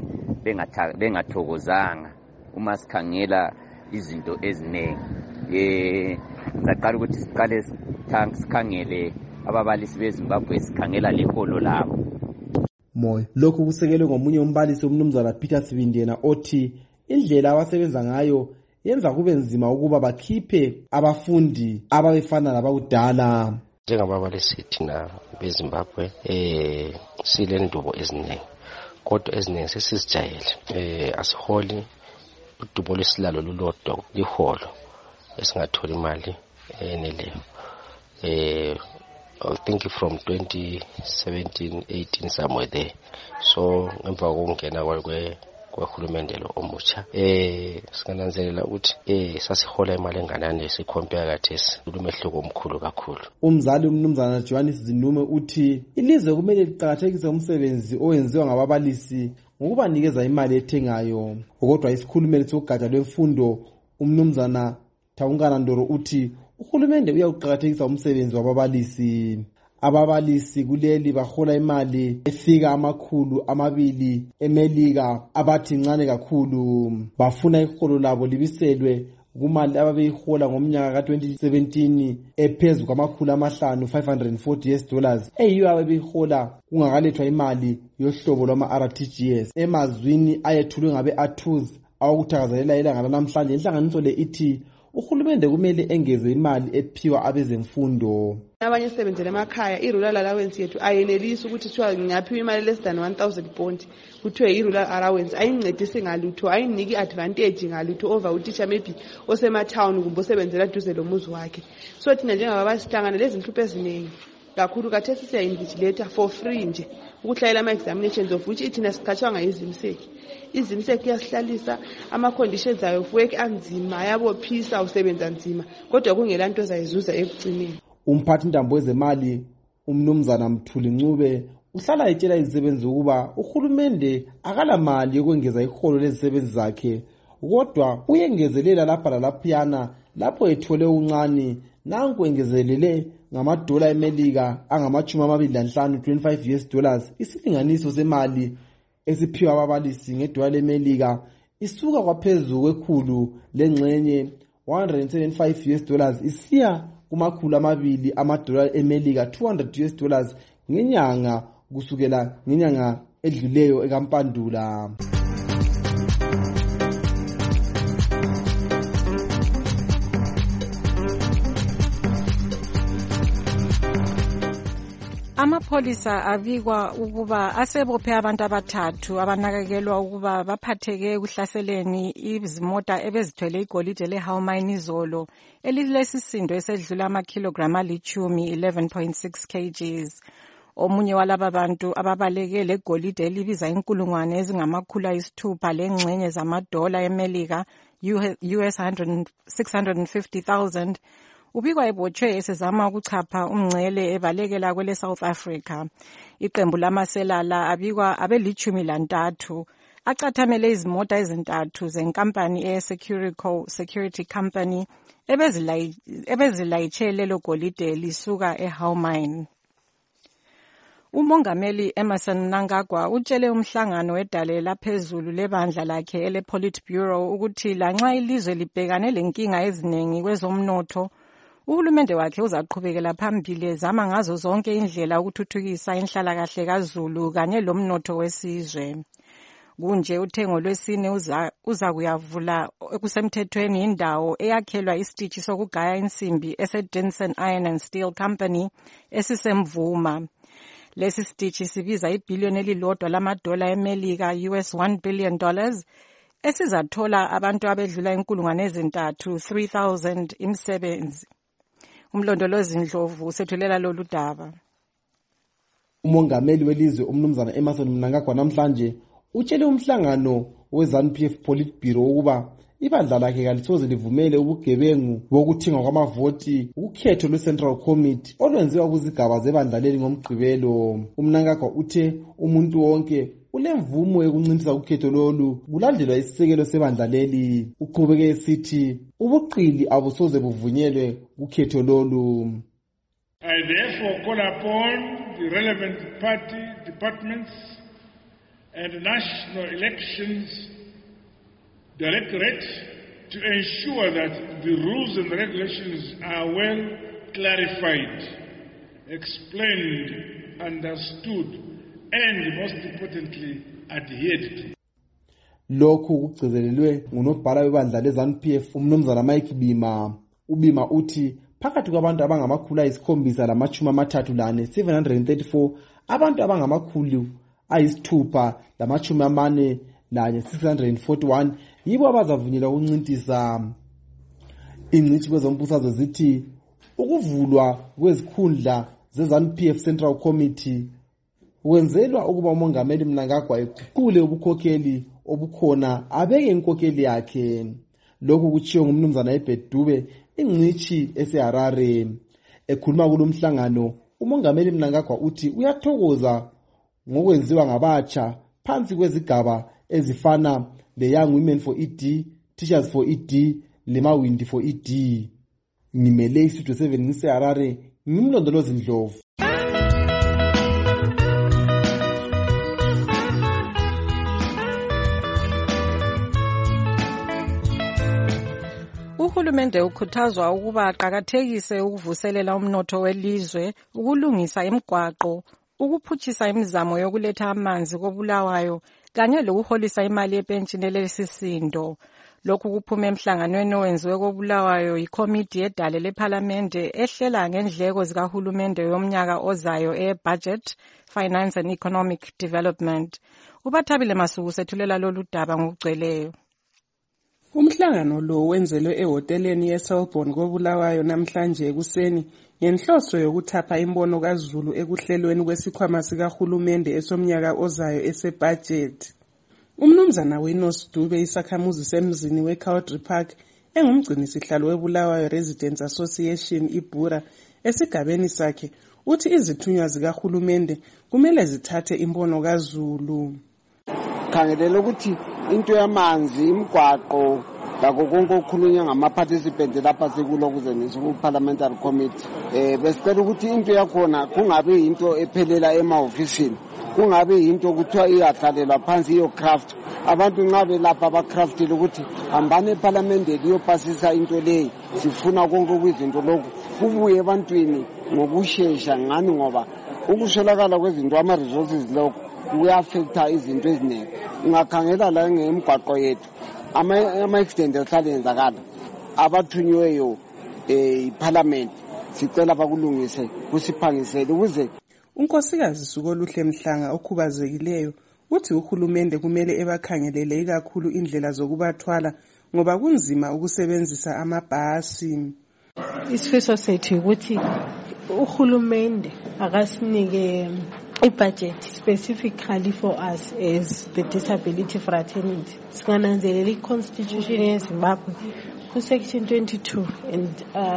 bengathokozanga uma sikhangela izinto eziningi. Ngaqala ukuthi siqale sikhangele ababalisi beZimbabwe, sikhangela leholo labo. Moyo lokhu kusekelwe ngomunye umbalisi umnumzana Peter Sibindena othi indlela abasebenza ngayo yenza kube nzima ukuba bakhiphe abafundi ababefana labakudala. Njengababalisi thina beZimbabwe silendubo eziningi, kodwa eziningi sesizijayele. Asiholi udubo lesilalo lulodwa liholo esingatholi imali eneleyo. I think from 2017-18 somewhere there. So ngemva kokungena kwehulumende lo omutsha singananzelela ukuthi sasihola imali enganani sicompare kathesi kulumehluko omkhulu kakhulu. Umzali umnumzana Johannes Zinume uthi ilizwe kumele liqhakathekise umsebenzi owenziwa ngababalisi ngokubanikeza imali ethengayo. Kodwa isikhulumeli sogatsha lwemfundo umnumzana Thawungana Ndoro uthi uhulumende uyawuqhakathekisa umsebenzi wababalisi. Ababalisi kuleli bahola imali efika $200 emelika abathi ncane kakhulu. Bafuna iholo labo libiselwe kumali ababeyihola ngomnyaka ka2017 ephezulu $540 eyiyo ababeyihola kungakalethwa imali yohlobo lwama-RTGS emazwini ayethulwe ngabe-Atuz awukuthakazelela ilanga lanamhlanje. Inhlanganiso le ithi uhulumende kumele engezwe imali ephiwa abezemfundo. Abanye sebenzela emakhaya i-rural allowance yethu ayenelisi ukuthi kuthiwa ngiyaphiwa imali less than 1,000 pound kuthiwe i-rural allowance ayincedisi ngalutho, ayiniki advantage ngalutho over utitsha maybe osematown kumbe osebenzela duze lomuzi wakhe. So thina njengababa sihlangana lezi nhlupho eziningi kakhulu kathesi siya-invigilata for free nje ukuhlayela ama-examinations of which ithina siqhatshwanga izimseki. Izimseki iyasihlalisa, ama-conditions ayo of work anzima, ayabophisa, usebenza nzima kodwa kungela nto zayizuza ekugcineni. Umphathi ntambo wezemali umnumzana Mthuli Ncube uhlala etshela izisebenzi ukuba uhulumende akala mali yokwengeza iholo lezisebenzi zakhe, kodwa uyengezelela lapha lalaphiyana lapho ethole uncane. Nanku engezelele ngamadola eMelika angama-25 $25, isilinganiso semali esiphiwa ababalisi ngedola leMelika isuka kwaphezulu kwekhulu lengxenye $175 isiya $200 eMelika $200 ngenyanga kusukela ngenyanga edluleyo ekaMpandula. Amapholisa abikwa ukuba asebophe abantu abathathu abanakekelwa ukuba baphatheke ekuhlaseleni izimota ebezithwele igolide leHalmine izolo elilesisindo esedlula amakilograma alichumi 11.6 kgs. Omunye walaba bantu ababaleke legolide elibiza inkulungwane ezingama-600 lengxenye zamadola eMelika US 650,000 ubikwa ebotshwe esezama ukuchapha umngcele ebalekela kwele South Africa. Iqembu lamaselala abikwa abeli-13 acathamele izimota ezintathu zenkampani eSecurico Security Company ebezilayitshe lelo golide lisuka eHalmine. Umongameli Emmerson Mnangagwa utshele umhlangano wedale laphezulu lebandla lakhe ele-Politburo ukuthi lanxa ilizwe libhekane lenkinga eziningi kwezomnotho, uhulumende wakhe uzaqhubekela phambili ezama ngazo zonke indlela ukuthuthukisa inhlalakahle kaZulu kanye lomnotho wesizwe. Kunje uthengo lwesine uza kuyavula okusemthethweni indawo eyakhelwa isitishi sokugaya insimbi eseDenson Iron and Steel Company esisemvuma. Lesi sitishi sibiza $1 billion lamadola eMelika US $1 billion esizathola abantu abedlula inkulungwane ezintathu 3,000 imisebenzi. Umlondolozi Ndlovu usethulela lolu daba. Umongameli welizwe umnumzana Emmerson Mnangagwa namhlanje utshele umhlangano weZANU-PF Politburo ukuba ibandla lakhe kalisoze livumele ubugebengu bokuthingwa kwamavoti ukhetho lwe-Central Committee olwenziwa kuzigaba zebandla leli ngomgqibelo. Umnangagwa uthe umuntu wonke ulemvumo yokunciphisa ukhetho lolu kulandelwa isisekelo sebandla leli. Uqhubeke esithi ubuqili abusoze buvunyelwe kukhetho lolu. I therefore call upon the relevant party departments and National Elections Directorate to ensure that the rules and regulations are well clarified, explained, understood, and most importantly, adhered to. Lokhu kugcizelelwe ngunobhala webandla leZANU-PF umnumzana Mike Bima. Ubima uthi phakathi kwabantu abangamakhulu ayisi-7 lamachumi 734 abantu abangamakhulu ayisithupha lamachumi 641 yibo abazavunyelwa ukuncintisa. Ingcitshi kwezombusazwe zithi ukuvulwa kwezikhundla zeZANU-PF Central Committee wenzelwa ukuba umongameli Mnangagwa eguqule ubukhokheli obukhona abeke inkokheli yakhe. Lokhu kutshiwo ngumnumzana Ebert Dube, ingcitshi eseHarare. Ekhuluma kulomhlangano, umongameli Mnangagwa uthi uyathokoza ngokwenziwa ngabatsha phansi kwezigaba ezifana le-Young Women for ED, Teachers for ED, le-Mawindi for ED. Ngimele iStudio 7 ngiseHarare, ngimlondolozi Ndlovu. Uhulumende ukhuthazwa ukuba aqakathekise ukuvuselela umnotho welizwe, ukulungisa imigwaqo, ukuphutshisa imizamo yokuletha amanzi koBulawayo kanye lokuholisa imali yepentshini lesisindo. Lokhu kuphume emhlanganweni owenziwe koBulawayo yikomiti yedale lephalamende ehlela ngendleko zikahulumende yomnyaka ozayo e-Budget, Finance and Economic Development. UBathabile Masuku sethulela lolu daba ngokugcweleyo. Umhlangano lo wenzelwe ehoteleni yeSelborne koBulawayo namhlanje ekuseni ngenhloso yokuthapha imbono kaZulu ekuhlelweni kwesikhwama sikahulumende esomnyaka ozayo ese-budget. Umnumzana Wenos Dube isakhamuzi semzini weCowdry Park engumgcini sihlalo weBulawayo Residents Association iBura esigabeni sakhe uthi izithunywa zikahulumende kumele zithathe imbono kaZulu. Khangelela ukuthi into yamanzi imigwaqo lakho konke okukhulunywa ngama-participants lapha sekulo kuzenisa ku-parliamentary committee besicela ukuthi into yakhona kungabi into ephelela emahofisini, kungabi into kuthiwa iyahlalelwa phansi iyo-craft. Abantu nxa belapha abacraftile ukuthi hambani ephalamende liyopasisa into leyi, sifuna konke kwizinto lokhu kubuye ebantwini ngokushesha ngani ngoba ukuswelakala kwezinto ama-resources lokhu kuya-affecta izinto eziningi. Ungakhangela la ngemigwaqo yethu ama-accident ahlale yenzakala abathunyiweyo iParliament, sicela bakulungise kusiphangisele ukuze. Unkosikazi Sukoluhle Mhlanga okhubazekileyo uthi uhulumende kumele ebakhangelele ikakhulu indlela zokubathwala ngoba kunzima ukusebenzisa amabhasi. Isifiso sethu ukuthi uhulumende akasinike i-budget specifically for us as the disability fraternity. Singananzelela i-constitution yeZimbabwe ku-section 22 and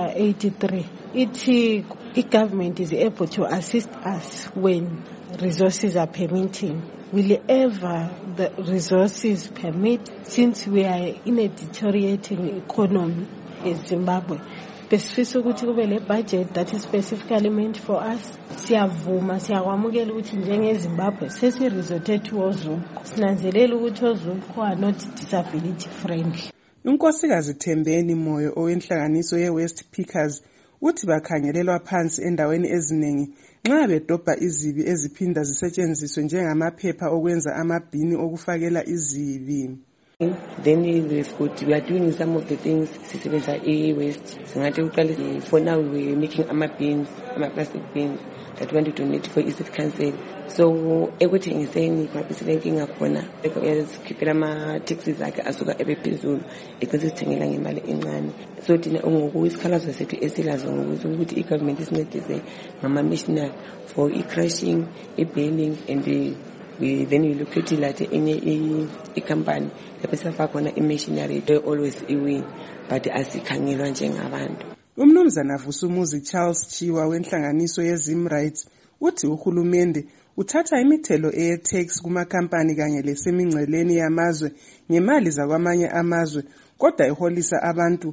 83 ithi i-government is able to assist us when resources are permitting. Will ever the resources permit, since we are in a deteriorating economy in Zimbabwe, besifisa ukuthi kube le budget that is specifically meant for us. Siyavuma siyakwamukela ukuthi njengeZimbabwe sesiresorte to ozulu, sinanzelela ukuthi ozulu are not disability friendly. Unkosikazi Thembeni Moyo owenhlanganiso ye-West Pickers uthi bakhangelelwa phansi endaweni eziningi nxa bedobha izibi eziphinda zisetshenziswe njengamaphepha okwenza amabhini okufakela izibi. Then we are doing some of the things sisebenza e-waste. Singathi uqala for now we are making ama-plastic bins that we want to donate for i-city council. So ekuthengiseni kwabisile inkinga khona esikhiphela ama-taxes akhe asuka ebephezulu ecisisithengela ngemali encane. So thina ngokuyisikhala sethu esilazo ngokuthi i-government isincedise ngama-machinery for i-crushing, i-baling and then we look at like enye i-company lapho sifaka khona i-machinery always iwin but asikhangelwa njengabantu. Umnumzana Vusumuzi Charles Chiwa wenhlanganiso ye-Zim Rights uthi uhulumende uthatha imithelo eye-tax kumakhampani kanye lesemingceleni yamazwe ngemali zakwamanye amazwe kodwa iholisa abantu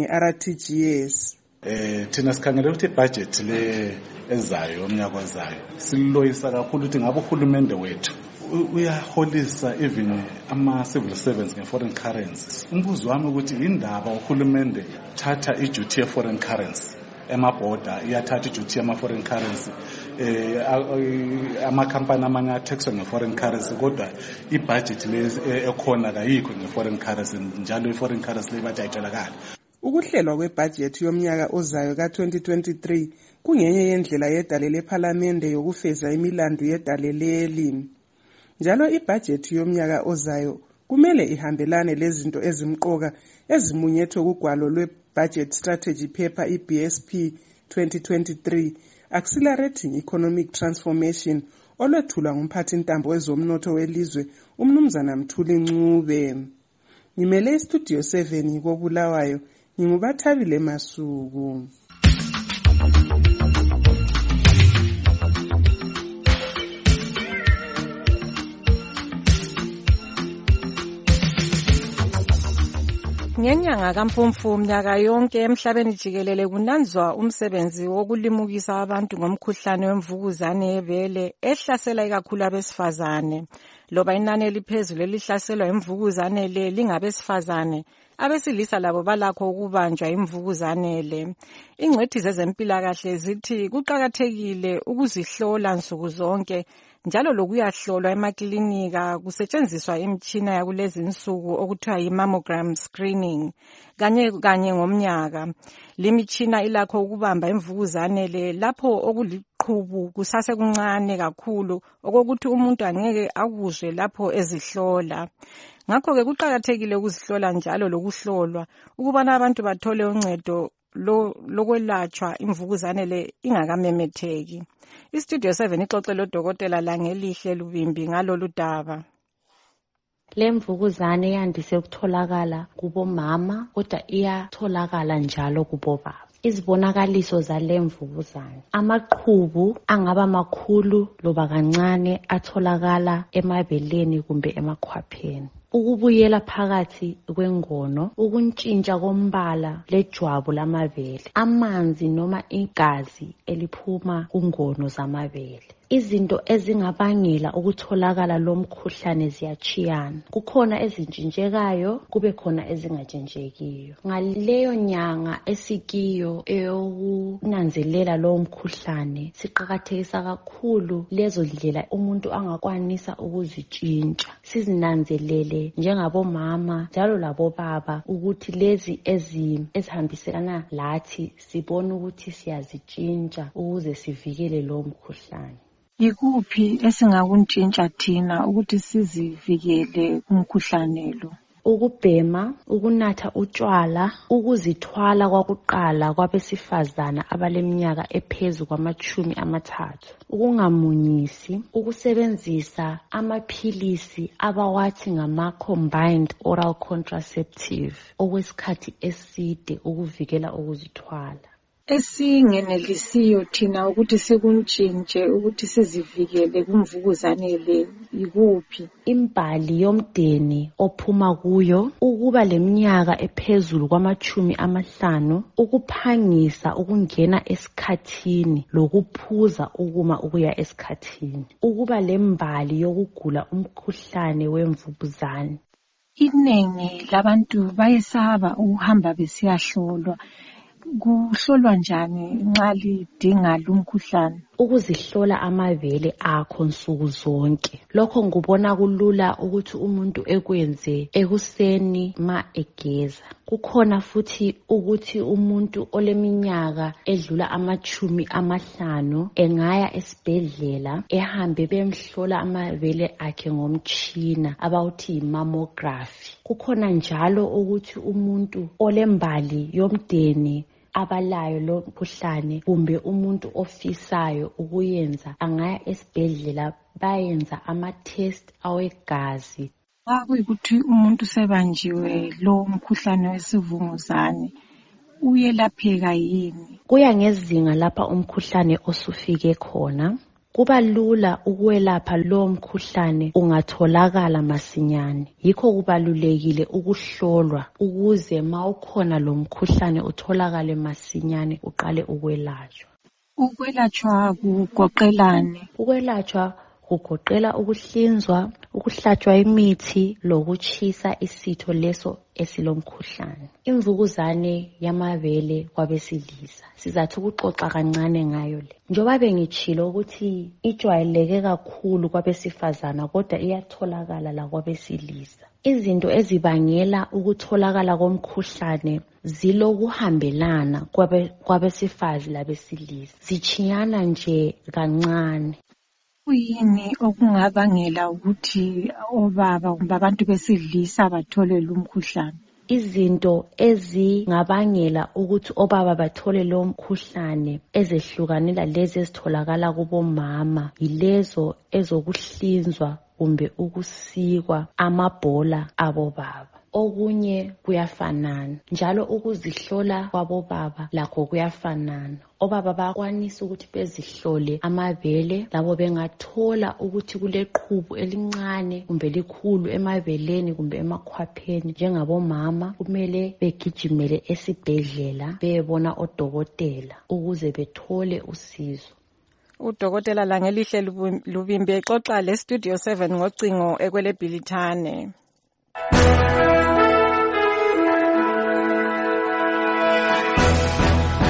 nge-RTGS. Thina sikhangele ukuthi ibudget le ezayo omnyaka ozayo siloyisa kakhulu ukuthi ngabe uhulumende wethu uyaholisa even ama-civil servants nge-foreign currency. Umbuzo wami ukuthi indaba uhulumende thatha i-duty ye-foreign currency emabhoda iyathatha i-duty yama-foreign currency amakhampani amanye ataxwa nge-foreign currency kodwa ibudget le ekhona kayikho nge-foreign currency njalo i-foreign currency le bathi ayitholakali. Ukuhlelwa kwebudget yomnyaka ozayo ka-2023 kungenye yendlela yedale lephalamende yokufeza imilandu yedale leli. Njalo ibudget yomnyaka ozayo kumele ihambelane lezinto ezimqoka ezimunyethwe kugwalo lwe-budget strategy paper i-BSP 2023 Accelerating Economic Transformation olwethulwa ngumphathintambo wezomnotho welizwe umnumzana Mthuli Ncube. Ngimele istudio 7 koBulawayo ngingubathabile Masuku. Ngenyanga kaMfumfu mnyaka yonke emhlabeni jikelele kunanzwa umsebenzi wokulimukisa abantu ngomkhuhlane wemvukuzane yebele ehlasela ikakhulu abesifazane. Loba inani eliphezulu elihlaselwa imvukuzane le lingabesifazane, abesilisa labo balakho ukubanjwa imvukuzane le. Ingcwethi zezempilakahle zithi kuqakathekile ukuzihlola nsuku zonke njalo lokuyahlolwa emaklinika kusetshenziswa imitshina yakulezi insuku okuthiwa yi-mammogram screening kanye ngomnyaka. Limitshina ilakho ukubamba imvukuzane le lapho okuliqhubu kusasekuncane kakhulu okokuthi umuntu angeke akuzwe lapho ezihlola. Ngakho-ke kuqakathekile ukuzihlola njalo lokuhlolwa ukubana abantu bathole uncedo lokwelatshwa imvukuzane le ingakamemetheki. Istudio 7 ixoxe lodokotela Langelihle Lubimbi ngalolu daba. Le mvukuzane yandise ukutholakala kubomama kodwa iyatholakala njalo kubobaba. Izibonakaliso zale mvukuzane: amaqhubu angaba makhulu loba kancane atholakala emabeleni kumbe emakhwapheni, ukubuyela phakathi kwengono, ukuntshintsha kombala lejwabu lamabele, amanzi noma igazi eliphuma kungono zamabele. Izinto ezingabangela ukutholakala lomkhuhlane ziyachiyana. Kukhona ezintshintshekayo, kube khona ezingatshintshekiyo. Ngaleyo nyanga esikiyo eyokunanzelela lo mkhuhlane, siqakathekisa kakhulu lezo ndlela umuntu angakwanisa ukuzitshintsha. Sizinanzelele njengabomama njalo labobaba ukuthi lezi ezihambiselana lathi sibone ukuthi siyazitshintsha ukuze sivikele lo mkhuhlane. Yikuphi esingakuntshintsha thina ukuthi sizivikele kumkhuhlane lo? Ukubhema, ukunatha utshwala, ukuzithwala kwakuqala kwabesifazana abaleminyaka ephezulu kwama-30, ukungamunyisi, ukusebenzisa amaphilisi abawathi ngama-combined oral contraceptive okwesikhathi eside ukuvikela ukuzithwala. Esingenelisiyo thina ukuthi sikuntshintshe ukuthi sizivikele kumvukuzane le yikuphi? Imbali yomdeni ophuma kuyo, ukuba leminyaka ephezulu kwama-50, ukuphangisa ukungena esikhathini lokuphuza ukuma ukuya esikhathini, ukuba lembali yokugula umkhuhlane wemvukuzane. Iningi labantu bayesaba ukuhamba besiyahlolwa. Kuhlolwa njani nxa lidinga lumkhuhlane? Ukuzihlola amabele akho nsuku zonke. Lokho ngubona kulula ukuthi umuntu ekwenze ekuseni ma egeza. Kukhona futhi ukuthi umuntu oleminyaka edlula ama-50 engaya esibhedlela ehambe bemhlola amabele akhe ngomtshina abawuthi yi-mammography. Kukhona njalo ukuthi umuntu olembali yomdeni abalayo lo mkhuhlane kumbe umuntu ofisayo ukuyenza angaya esibhedlela bayenza ama-test awegazi. Kuyikuthi umuntu sebanjiwe lo mkhuhlane wesivunguzane uyelapheka yini? Kuya ngezinga lapha umkhuhlane osufike khona. Kuba lula ukwelapha lo mkhuhlane ungatholakala masinyane. Yikho kubalulekile ukuhlolwa ukuze ma ukhona lo mkhuhlane utholakale masinyane uqale ukwelatshwa. Ukwelatshwa kugoqelane? Ukwelatshwa kugoqela ukuhlinzwa, ukuhlatshwa imithi lokutshisa isitho leso esilomkhuhlane. Imvukuzane yamabele kwabesilisa sizathi ukuxoxa kancane ngayo le. Njoba bengitshilo ukuthi ijwayeleke kakhulu kwabesifazana kodwa iyatholakala la kwabesilisa. Izinto ezibangela ukutholakala komkhuhlane zilokuhambelana kwabesifazi labesilisa. Zichiyana nje kancane. Kuyini okungabangela ukuthi obaba kumbe abantu besilisa bathole lo mkhuhlane? Izinto ezingabangela ukuthi obaba bathole lo mkhuhlane ezehlukanela lezi ezitholakala kubomama yilezo ezokuhlinzwa kumbe ukusikwa amabhola abobaba. Okunye kuyafanana njalo ukuzihlola kwabobaba lakho kuyafanana. Obaba bayakwanisa ukuthi bezihlole amabele labo bengathola ukuthi kuleqhubu elincane kumbe likhulu emabeleni kumbe emakhwapheni njengabomama kumele begijimele esibhedlela beyebona odokotela ukuze bethole usizo. Udokotela Langelihle Lubimbi exoxa le Studio 7 ngocingo ekwele Bhilithane.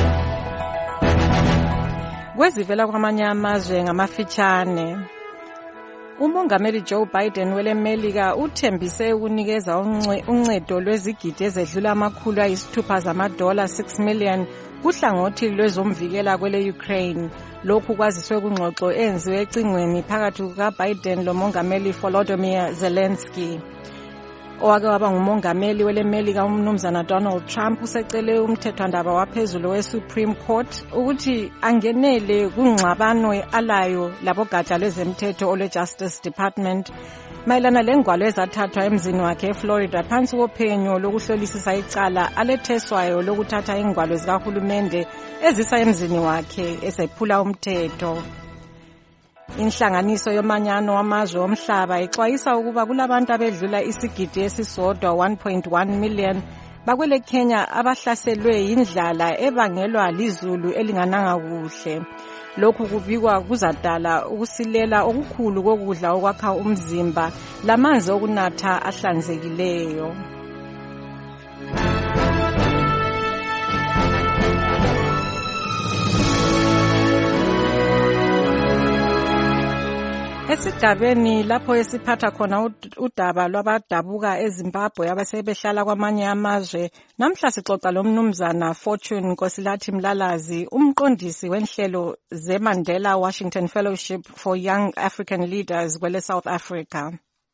Kwezivela kwamanye amazwe ngamafitshane. Umongameli Joe Biden welemelika uthembise ukunikeza uncedo lwezigidi ezedlula $600 zamadola 6 million kuhlangothi lwezomvikela kwele Ukraine. Lokhu kwaziswe kungxoxo enziwe ecingweni phakathi kukaBiden lomongameli Volodymyr Zelensky. Owake waba ngumongameli welemelika umnumzana Donald Trump usecele umthethwandaba waphezulu we-Supreme Court ukuthi angenele kungxabano alayo labogatsha lwezemthetho olwe-Justice Department mayelana lengwalo ezathathwa emzini wakhe eFlorida phansi kophenyo lokuhlolisisa icala aletheswayo lokuthatha ingwalo zikahulumende ezisa emzini wakhe esephula umthetho. Inhlanganiso yomanyano wamazwe omhlaba ixwayisa ukuba kulabantu abedlula isigidi esisodwa 1.1 million bakwele Kenya abahlaselwe yindlala ebangelwa lizulu elingananga kuhle. Lokhu kubikwa kuzadala ukusilela okukhulu kokudla okwakha umzimba lamanzi okunatha ahlanzekileyo. Esigabeni lapho esiphatha khona udaba lwabadabuka eZimbabwe abasebehlala kwamanye amazwe, namhla sixoxa lomnumzana Fortune Nkosilathi Mlalazi, umqondisi wenhlelo zeMandela Washington Fellowship for Young African Leaders kwele South Africa.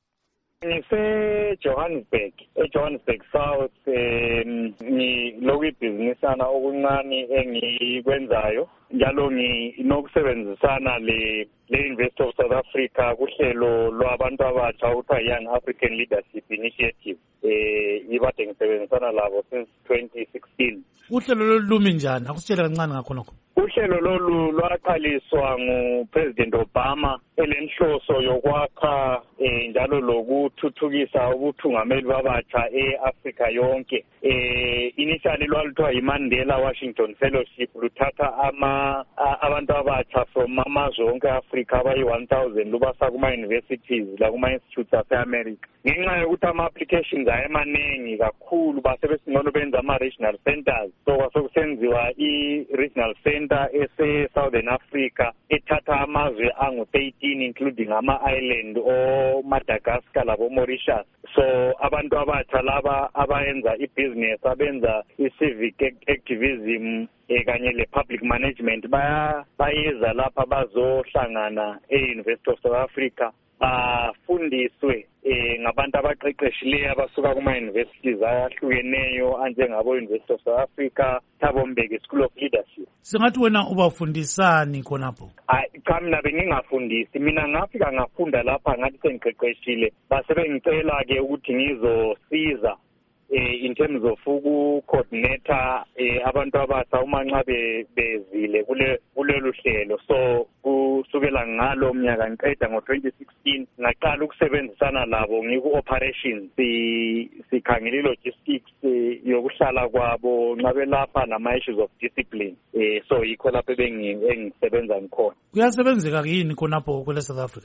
eJohannesburg South ngilokhu ibhizinisana okuncane engikwenzayo njalo nginokusebenzisana le University of South Africa kuhlelo lwabantu abatsha okuthiwa Young African Leadership Initiative. Ibade ngisebenzisana labo since 2016. Uhlelo lolumi njani? Akusitshela kancane ngakho nokho. Uhlelo lolu lwaqaliswa nguPresident Obama elenhloso yokwakha njalo lokuthuthukisa ubuthungameli babatsha eAfrika yonke. Initially lwaluthiwa iMandela Washington Fellowship luthatha abantu abatsha from amazwe onke eAfrika abayi-1000 lubasa kuma-universities lakuma-institutes ase-America. Ngenxa yokuthi ama-applications ayemaningi kakhulu basebesingcono benza ama-regional centers, so kwasekusenziwa i-regional center ese-Southern Africa ethatha amazwe angu-13 including ama-island o-Madagascar labo-Mauritius. So abantu abatsha laba abayenza i-business, abenza i-civic activism kanye le-public management bayeza lapha bazohlangana e-University of South Africa bafundiswe ngabantu abaqeqeshileyo abasuka kuma-universities ahlukeneyo anjengabo-University of South Africa, Thabo Mbeki School of Leadership. Singathi wena ubafundisani khonapho? Cha mina bengingafundisi, mina ngafika ngafunda lapha ngathi sengiqeqeshile base bengicela-ke ukuthi ngizosiza in terms of uku-coordinator abantu abatsha uma nxa bezile kulelu hlelo. So kusukela ngalo mnyaka ngiqeda ngo-2016 ngaqala ukusebenzisana labo ngiku-operations sikhangela i-logistics yokuhlala kwabo nxa belapha nama-issues of discipline. So yikho lapho engisebenza ngikhona. Kuyasebenzeka yini khonapho kwele South Africa?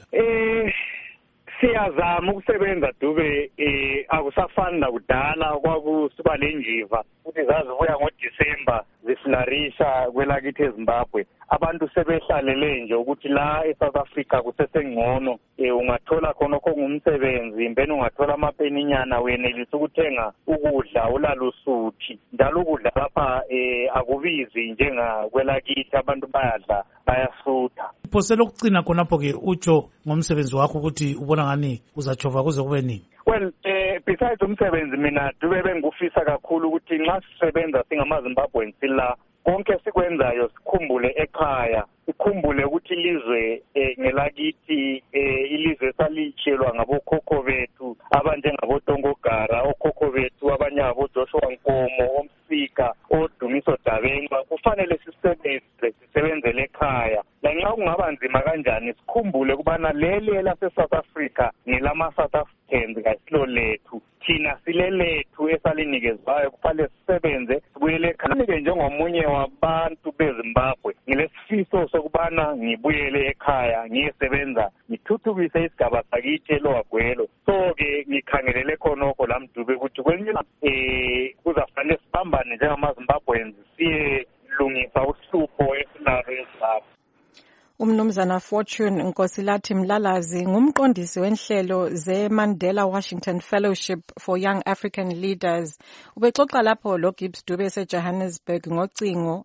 Siyazama ukusebenza Dube, akusafani nakudala kwakusuka lenjiva futhi zazibuya ngoDisemba ziflarisha kwelakithi eZimbabwe. Abantu sebehlalele nje ukuthi la eSouth Africa kusesengcono, ungathola khona ngumsebenzi impela ungathola amapeninyana wenelisa ukuthenga ukudla ulalusuthi njalo ukudla lapha akubizi njengakwelakithi abantu bayadla bayasutha. Phosela ukugcina khonapho ke utsho ngomsebenzi wakho ukuthi ubona ngani uzajova kuze kube nini? Well, besides umsebenzi mina Dube bengufisa kakhulu ukuthi nxa sisebenza singamaZimbabweans sila konke sikwenzayo sikhumbule ekhaya, sikhumbule ukuthi ilizwe ngelakithi ilizwe salitshelwa ngabokhokho bethu abanjengabotongogara, okhokho bethu abanye aboJoshua Nkomo, oMsika, oDumiso Dabengwa. Kufanele sisebenzele ekhaya. Lanxa kungaba nzima kanjani sikhumbule kubana leli lase-South Africa ngilama-South Africans kasilo lethu. Thina silelethu esalinikezwayo kufanele sisebenze sibuyele ekhaya. Njengomunye wabantu beZimbabwe ngilesifiso sokubana ngibuyele ekhaya ngiyesebenza ngithuthukise isigaba sakithi eLoagwelo. So-ke ngikhangelele khonokho la Mdube ukuthi kwenye kuzafanele sibambane njengamaZimbabweans siyelungisa uhlupho esinalo eZimbabwe. Umnumzana Fortune Nkosilathi Mlalazi ngumqondisi wenhlelo ze-Mandela Washington Fellowship for Young African Leaders. Ubexoxa lapho lo Gibbs Dube eseJohannesburg ngocingo.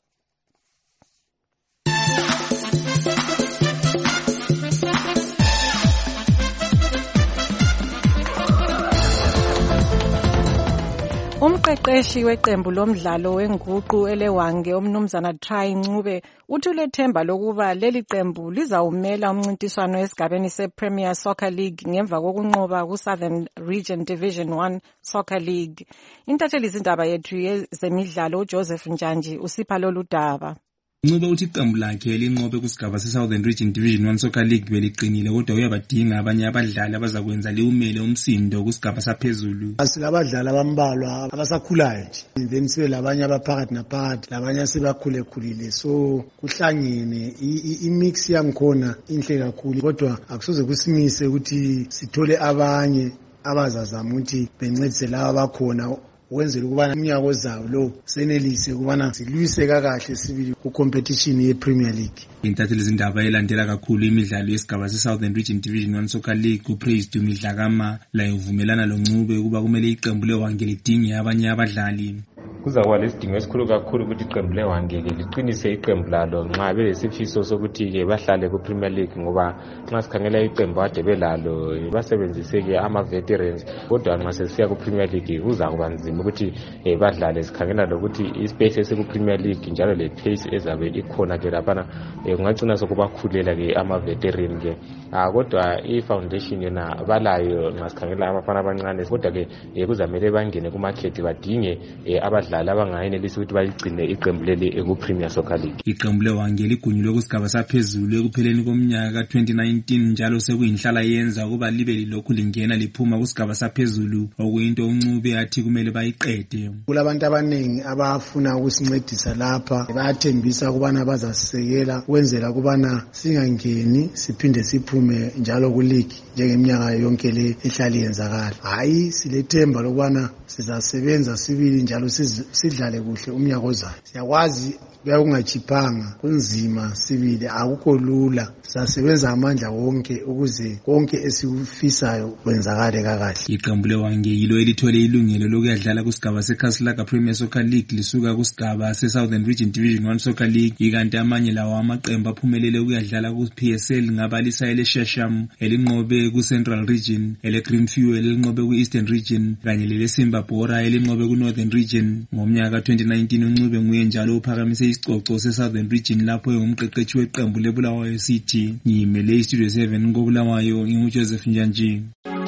Umqeqeshi weqembu lomdlalo wenguqu elewange umnumzana Try Ncube uthi ulethemba lokuba leli qembu lizawumela umncintiswano esigabeni sePremier Soccer League ngemva kokunqoba kuSouthern Region Division 1 Soccer League. Intatheli izindaba yethu yezemidlalo uJoseph Njanji usipha lolu daba. Ncube uthi iqembu lakhe linqobe kusigaba se-Southern Region Division 1 Soccer League beliqinile kodwa uyabadinga abanye abadlali abazakwenza liwumele umsindo kusigaba saphezulu. Asilabadlali abambalwa abasakhulayo nje, then sibe labanye abaphakathi naphakathi labanye asebakhule-khulile, so kuhlangene imix yangikhona inhle kakhulu kodwa akusoze kusimise ukuthi sithole abanye abazazama ukuthi bencedise laba abakhona wenzela ukubana umnyaka ozayo lo senelise ukubana silwise kakahle sibili ku-competition ye-Premier League. Intatheli izindaba elandela kakhulu imidlalo yesigaba se-Southern Region Division 1 Soccer League uPraise Dumidlakama layo uvumelana loNcube ukuba kumele iqembu lewange lidinge abanye abadlali. Kuzakuba lesidingo esikhulu kakhulu ukuthi iqembu lewangeke liqinise iqembu lalo nxa belesifiso sokuthi-ke bahlale ku-Premier League, ngoba nxa sikhangela iqembu ade belalo basebenzise-ke ama-veterans, kodwa nxa sesiya ku-Premier League kuzakuba nzima ukuthi badlale. Sikhangela lokuthi ispace esiku-Premier League njalo le-pace ezabe ikhona-ke laphana kungagcina sokubakhulela-ke ama-veteran-ke. Kodwa i-foundation yona balayo nxa sikhangela abafana abancane, kodwa-ke kuzamele bangene kumakhethi badinge abadlali abangayenelisi ukuthi baligcine iqembu leli eku-Premier Soccer League. Iqembu lewange ligunyulwe kusigaba saphezulu ekupheleni komnyaka ka-2019 njalo sekuyinhlala yenza ukuba libe lilokhu lingena liphuma kusigaba saphezulu, okuyinto uNcube athi kumele bayiqede. Kulabantu abaningi abafuna ukusincedisa lapha, bayathembisa ukubana bazasisekela ukwenzela ukubana singangeni siphinde siphume njalo ku-league njengeminyaka yonke le ehlala yenzakala. Hayi, silethemba lokubana sizasebenza sibili njalo sidlale kuhle umnyaka ozayo. Siyakwazi bekungachiphanga kunzima sibili, akukho lula, sizasebenza amandla wonke ukuze konke esikufisayo kwenzakale kakahle. Iqembu lewange yilo elithole ilungelo lokuyadlala kusigaba seKaslaga Premier Soccer League lisuka kusigaba se-Southern Region Division 1 Soccer League, ikanti amanye lawo amaqembu aphumelele ukuyadlala ku-PSL ngabalisa eleShesham elinqobe ku-Central Region, ele-Green Fuel elinqobe ku-Eastern Region kanye lele-Simba Bora elinqobe ku-Northern Region. Ngomnyaka ka-2019 uNcube nguye njalo uphakamise isicoco se-Southern Region lapho engumqeqeshi weqembu leBulawayo City. Ngiyimele iStudio 7 koBulawayo, nginguJoseph Njanji.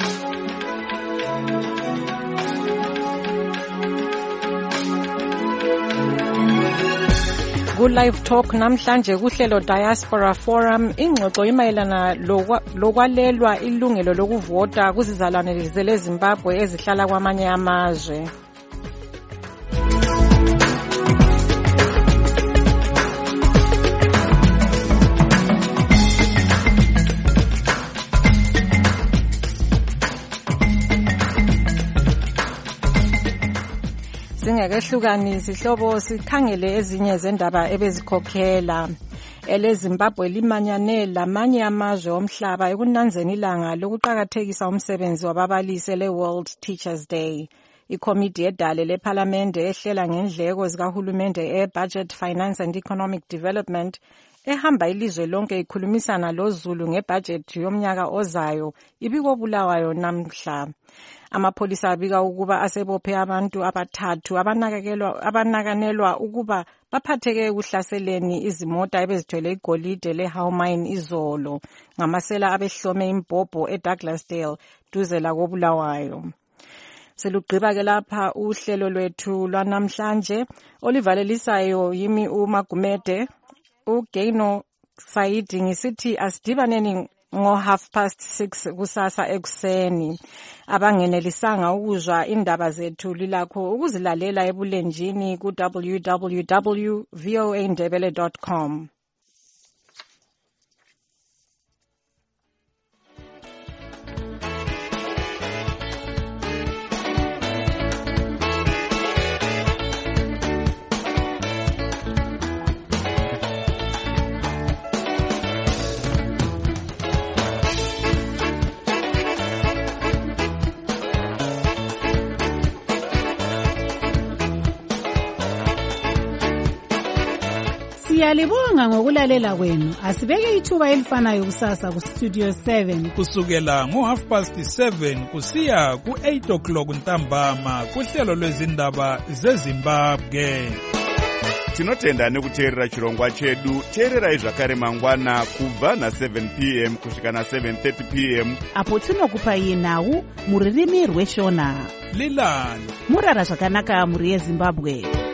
Ku-Live Talk namhlanje kuhlelo Diaspora Forum ingxoxo imayelana lokwalelwa ilungelo lokuvota kuzizalwane zeleZimbabwe ezihlala kwamanye amazwe. Singekehlukani sihlobo sikhangele ezinye zendaba ebezikhokhela. EleZimbabwe limanyane lamanye amazwe omhlaba ekunanzeni ilanga lokuqakathekisa umsebenzi wababalisi ele-World Teachers Day. Ikomiti yedale lePhalamende ehlela ngendleko zikahulumende e-Budget, Finance and Economic Development ehamba ilizwe lonke ikhulumisana loZulu ngebudget yomnyaka ozayo ibikobulawayo namhla. Amapholisa abika ukuba asebophe abantu abathathu abanakanelwa ukuba baphatheke ekuhlaseleni izimota ebezithwele igolide leHowmine izolo ngamasela abehlome imbhobho eDouglasdale duze lakobulawayo. Selugqiba-ke lapha uhlelo lwethu lwanamhlanje olivalelisayo yimi uMagumede uGeno Saidi ngisithi asidibaneni ngo6:30 kusasa ekuseni. Abangenelisanga ukuzwa indaba zethu lilakho ukuzilalela ebulenjini ku www.voandebele.com. Siyalibonga ngokulalela kwenu. Asibeke ithuba elifanayo kusasa ku Studio 7 kusukela ngo7:30 kusiya ku8 ntambama kuhlelo lwezindaba zeZimbabwe. Tinotenda nekuteerera chirongwa chedu. Teererai zvakare mangwana kubva na7 p.m. kusvika na7:30 p.m. apo tinokupai nhau mururimi rweshona. Lilani murara zvakanaka muri yeZimbabwe.